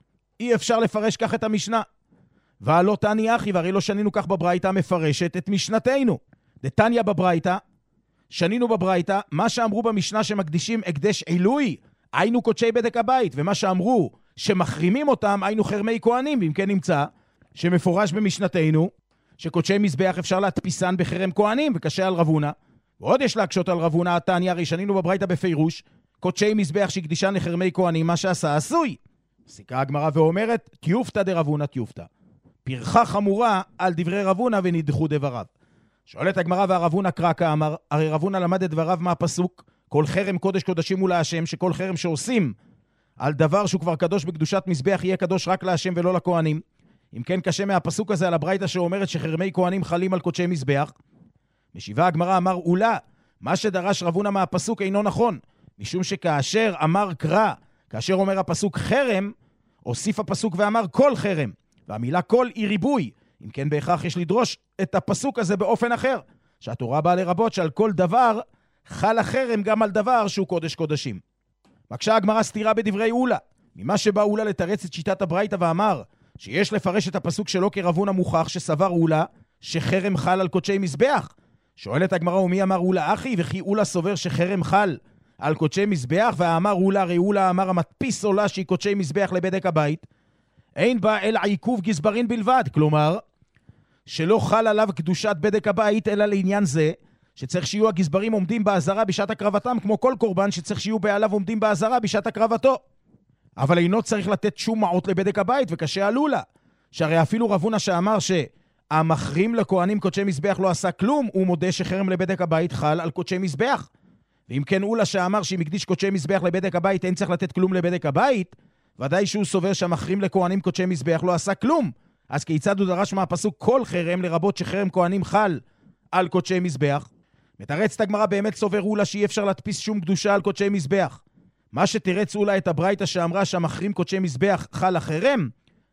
אי אפשר לפרש כך את המשנה. והלא תני אחי, והרי לא שנינו כך בברייתא מפרשת את משנתנו. דתניא בברייתא, שנינו בברייתא, מה שאמרו במשנה שמקדישים הקדש עילוי, היינו קודשי בדק הבית, ומה שאמרו שמחרימים אותם, היינו חרמי כהנים, ואם כן נמצא שמפורש במשנתנו, שקודשי מזבח אפשר להדפיסן בחרם כהנים, וקשה על רב הונא. ועוד יש להקשות על רב הונא, התניא, הרי שנינו בברייתא בפירוש, קודשי מזבח שהקדישן לחרמי כהנים, מה שעשה עשוי. סיכה הגמרא ואומרת, תיופתא דרב הונא תיופתא. פרחה חמורה על דברי רב הונא ונדחו דבריו. שואלת הגמרא והרב הונא קרא כאמר, הרי רב הונא למד את דבריו מהפסוק, כל חרם קודש קודשים הוא להשם, שכל חרם שעושים על דבר שהוא כבר קדוש בקדושת מזבח יהיה קדוש רק להשם ולא לכהנים. אם כן קשה מהפסוק הזה על הברייתא שאומרת שחרמי כהנים חלים על קודשי מזבח. משיבה הגמרא אמר אולה, מה שדרש רב הונא מהפסוק אינו נכון, משום שכאשר אמר קרא, כאשר אומר הפסוק חרם, הוסיף הפסוק ואמר כל חרם, והמילה כל היא ריבוי. אם כן בהכרח יש לדרוש את הפסוק הזה באופן אחר, שהתורה באה לרבות שעל כל דבר חל החרם גם על דבר שהוא קודש קודשים. מקשה הגמרא סתירה בדברי אולה, ממה שבא אולה לתרץ את שיטת הברייתא ואמר שיש לפרש את הפסוק שלו כרב הונא מוכח שסבר אולה שחרם חל על קודשי מזבח. שואלת הגמרא ומי אמר אולה אחי, וכי אולה סובר שחרם חל על קודשי מזבח, ואמר אולה, הרי אולה אמר המדפיס עולה שהיא קודשי מזבח לבדק הבית, אין בה אלא עיכוב גזברין בלבד, כלומר שלא חל עליו קדושת בדק הבית אלא לעניין זה שצריך שיהיו הגזברים עומדים בעזרה בשעת הקרבתם, כמו כל קורבן שצריך שיהיו בעליו עומדים בעזרה בשעת הקרבתו. אבל אינו צריך לתת שום מעות לבדק הבית, וקשה על אולה, שהרי אפילו רב הונא שאמר שהמחרים לכהנים קודשי מזבח לא עשה כלום, הוא מודה שחרם לבדק הבית חל על קודשי מזבח. ואם כן אולה שאמר שאם הקדיש קודשי מזבח לבדק הבית אין צריך לתת כלום לבדק הבית, ודאי שהוא סובר שהמחרים לכהנים קודשי מזבח לא עשה כלום. אז כיצד הוא דרש מהפסוק כל חרם, לרבות שחרם כהנים חל על קודשי מזבח? מתרץ את הגמרא, באמת סובר אולה שאי אפשר להדפיס שום קדושה על קודשי מזבח. מה שתרץ אולה את הברייתא שאמרה שהמחרים קודשי מזבח חל החרם,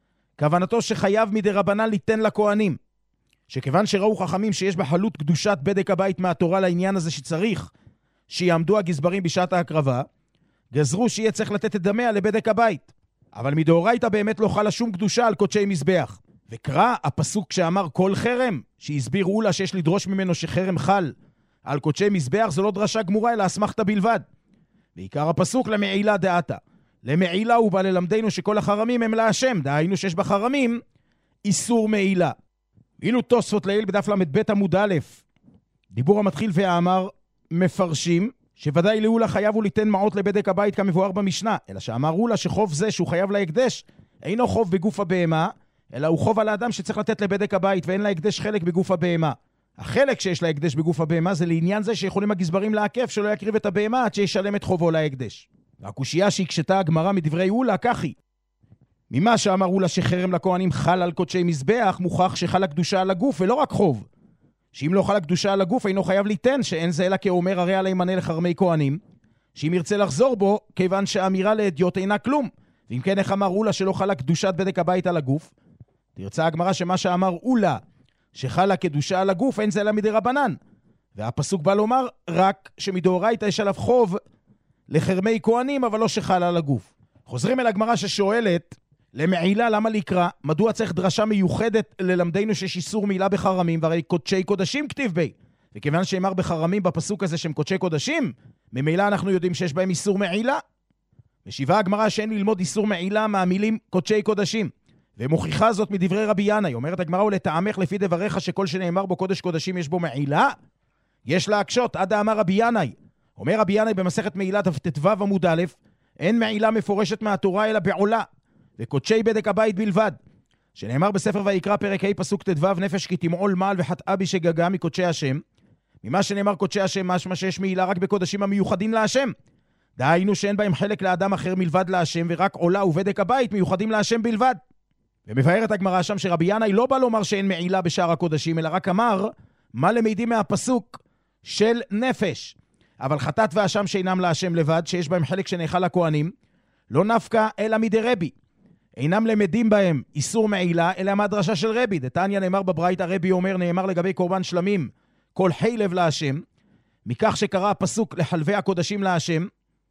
כוונתו שחייב מדי רבנן ליתן לכהנים. שכיוון שראו חכמים שיש בחלות קדושת בדק הבית מהתורה לעניין הזה שצריך שיעמדו הגזברים בשעת ההקרבה, גזרו שיהיה צריך לתת את דמיה לבדק הבית. אבל מדאורייתא באמת לא חלה שום קדושה על קודשי מזבח. וקרא הפסוק שאמר כל חרם, שהסביר אולה שיש לדרוש ממנו שחרם חל על קודשי מזבח, זו לא דרשה גמורה אלא אסמכתא בלבד. ועיקר הפסוק למעילה דעתה. למעילה הוא בא ללמדנו שכל החרמים הם להשם, דהיינו שיש בחרמים איסור מעילה. אילו תוספות לעיל בדף למד ב' עמוד א', דיבור המתחיל והאמר מפרשים, שוודאי לאולה חייב הוא ליתן מעות לבדק הבית כמבואר במשנה, אלא שאמר אולה שחוב זה שהוא חייב להקדש, אינו חוב בגוף הבהמה, אלא הוא חוב על האדם שצריך לתת לבדק הבית, ואין להקדש חלק בגוף הבהמה. החלק שיש להקדש בגוף הבהמה זה לעניין זה שיכולים הגזברים לעקף שלא יקריב את הבהמה עד שישלם את חובו להקדש. והקושייה שהקשתה הגמרא מדברי אולה כך היא. ממה שאמר אולה שחרם לכהנים חל על קודשי מזבח, מוכח שחל הקדושה על הגוף ולא רק חוב. שאם לא חל הקדושה על הגוף אינו חייב ליתן, שאין זה אלא כאומר הרי עלי מנה לחרמי כהנים, שאם ירצה לחזור בו, כיוון שהאמירה לאדיוט אינה כלום. ואם כן איך אמר אולה שלא חלה קדושת בדק הבית על הגוף? תרצה הגמרא שמה שאמר אולה שחלה קדושה על הגוף אין זה אלא מדי רבנן. והפסוק בא לומר רק שמדאורייתא יש עליו חוב לחרמי כהנים, אבל לא שחל על הגוף. חוזרים אל הגמרא ששואלת, למעילה למה לקרא? מדוע צריך דרשה מיוחדת ללמדנו שיש איסור מעילה בחרמים, והרי קודשי קודשים כתיב בי. וכיוון שאמר בחרמים בפסוק הזה שהם קודשי קודשים, ממילא אנחנו יודעים שיש בהם איסור מעילה. משיבה הגמרא שאין ללמוד איסור מעילה מהמילים קודשי קודשים. ומוכיחה זאת מדברי רבי ינאי. אומרת הגמרא, ולטעמך לפי דבריך שכל שנאמר בו קודש קודשים יש בו מעילה? יש להקשות, עד אמר רבי ינאי. אומר רבי ינאי במסכת מעילה ט"ו עמוד א', אין מעילה מפורשת מהתורה אלא בעולה, וקודשי בדק הבית בלבד. שנאמר בספר ויקרא פרק ה' פסוק ט"ו, נפש כי תמעול מעל וחטאה בשגגה מקודשי השם. ממה שנאמר קודשי השם משמע שיש מעילה רק בקודשים המיוחדים להשם. דהיינו שאין בהם חלק לאדם אחר מלבד להשם, ורק עולה ובדק הבית מיוחדים להשם בלבד. ומבארת הגמרא שם שרבי ינאי לא בא לומר שאין מעילה בשאר הקודשים, אלא רק אמר מה למדים מהפסוק של נפש. אבל חטאת ואשם שאינם להשם לבד, שיש בהם חלק שנאכל לכהנים, לא נפקא אלא מדי רבי. אינם למדים בהם איסור מעילה, אלא מהדרשה של רבי. דתניא נאמר בברייתא, רבי אומר, נאמר לגבי קורבן שלמים, כל חילב להשם, מכך שקרא הפסוק לחלבי הקודשים להשם,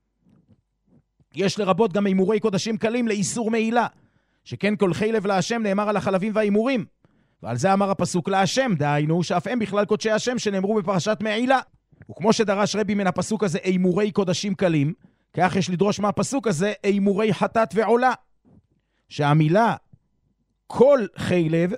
יש לרבות גם אימורי קודשים קלים לאיסור מעילה, שכן כל חילב להשם נאמר על החלבים והאימורים, ועל זה אמר הפסוק להשם, דהיינו שאף הם בכלל קודשי השם שנאמרו בפרשת מעילה. וכמו שדרש רבי מן הפסוק הזה אימורי קודשים קלים, כך יש לדרוש מהפסוק הזה אימורי חטאת ועולה, שהמילה כל חילב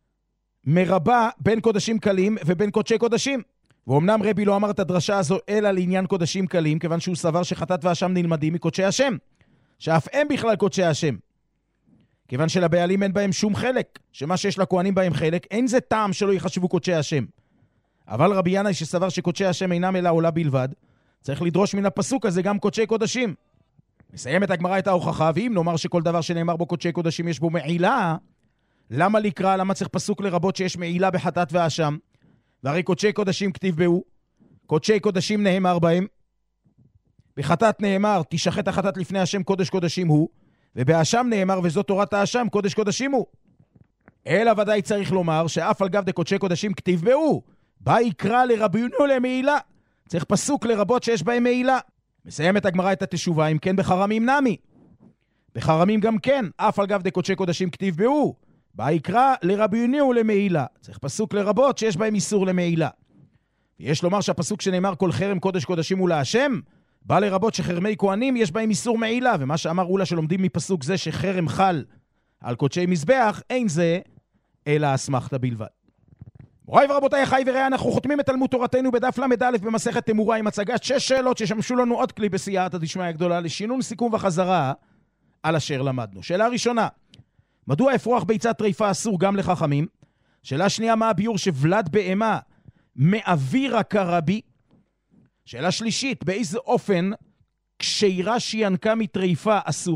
מרבה בין קודשים קלים ובין קודשי קודשים. ואומנם רבי לא אמר את הדרשה הזו אלא לעניין קודשים קלים, כיוון שהוא סבר שחטאת ואשם נלמדים מקודשי השם, שאף הם בכלל קודשי השם, כיוון שלבעלים אין בהם שום חלק, שמה שיש לכהנים בהם חלק, אין זה טעם שלא יחשבו קודשי השם. אבל רבי ינאי שסבר שקודשי השם אינם אלא עולה בלבד, צריך לדרוש מן הפסוק הזה גם קודשי קודשים. מסיימת הגמרא את ההוכחה, ואם נאמר שכל דבר שנאמר בו קודשי קודשים יש בו מעילה, למה לקרוא? למה צריך פסוק לרבות שיש מעילה בחטאת ואשם? והרי קודשי קודשים כתיב בהו, קודשי קודשים נאמר בהם, בחטאת נאמר תשחט החטאת לפני השם קודש קודשים הוא, ובאשם נאמר וזאת תורת האשם קודש קודשים הוא. אלא ודאי צריך לומר שאף על גב דקודשי קודשים כתיב בהו, בא יקרא לרבינו למעילה, צריך פסוק לרבות שיש בהם מעילה. מסיימת הגמרא את התשובה, אם כן בחרמים נמי, בחרמים גם כן, אף על גב דקודשי קודשים כתיב בהו, בא יקרא לרבינו למעילה, צריך פסוק לרבות שיש בהם איסור למעילה. ויש לומר שהפסוק שנאמר כל חרם קודש קודשים הוא להשם, בא לרבות שחרמי כהנים יש בהם איסור מעילה, ומה שאמר אולה שלומדים מפסוק זה שחרם חל על קודשי מזבח, אין זה אלא אסמכתא בלבד. מוריי ורבותיי, חי וראה, אנחנו חותמים את תלמוד תורתנו בדף למד א' במסכת תמורה עם הצגת שש שאלות ששמשו לנו עוד כלי בסייעתא דשמיא גדולה לשינון, סיכום וחזרה על אשר למדנו. שאלה ראשונה, מדוע אפרוח ביצת טריפה אסור גם לחכמים? שאלה שנייה, מה הביור שוולד בהמה מאווירה כרבי? שאלה שלישית, באיזה אופן קשירה שינקה מטריפה אסורה?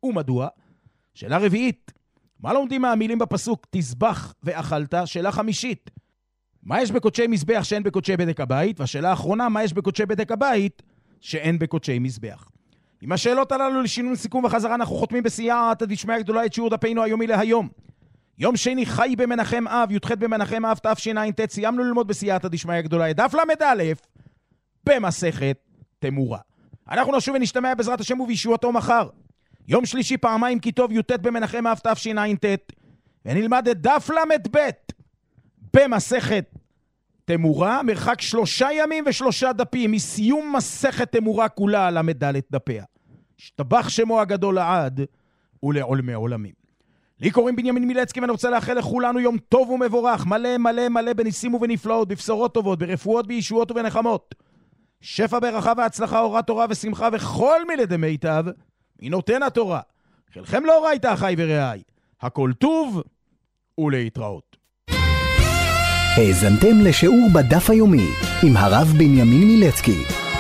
ומדוע? שאלה רביעית, מה לומדים מהמילים בפסוק תזבח ואכלת? שאלה חמישית, מה יש בקודשי מזבח שאין בקודשי בדק הבית? והשאלה האחרונה, מה יש בקודשי בדק הבית שאין בקודשי מזבח? עם השאלות הללו לשינון סיכום וחזרה אנחנו חותמים בסייעתא דשמיא הגדולה את שיעור דפינו היומי להיום. יום שני חי במנחם אב, י"ח במנחם אב תשע"ט, סיימנו ללמוד בסייעתא דשמיא הגדולה את דף למ"א במסכת תמורה. אנחנו נשוב ונשתמע בעזרת השם ובישועתו מחר. יום שלישי פעמיים כי טוב י"ט במנחם אב תשע"ט, ונלמד את דף למ"ב במסכת תמורה, מרחק שלושה ימים ושלושה דפים מסיום מסכת תמורה כולה על למ"ד דפיה. השתבח שמו הגדול לעד ולעולמי עולמים. לי קוראים בנימין מילצקי ואני רוצה לאחל לכולנו יום טוב ומבורך, מלא מלא מלא בניסים ובנפלאות, בבשורות טובות, ברפואות, בישועות ובנחמות. שפע ברכה והצלחה, אורה תורה ושמחה וכל מילי דמיטב מנותן התורה. חלכם לא ראית אחי ורעי, הכל טוב ולהתראות. האזנתם לשיעור בדף היומי עם הרב בנימין מילצקי.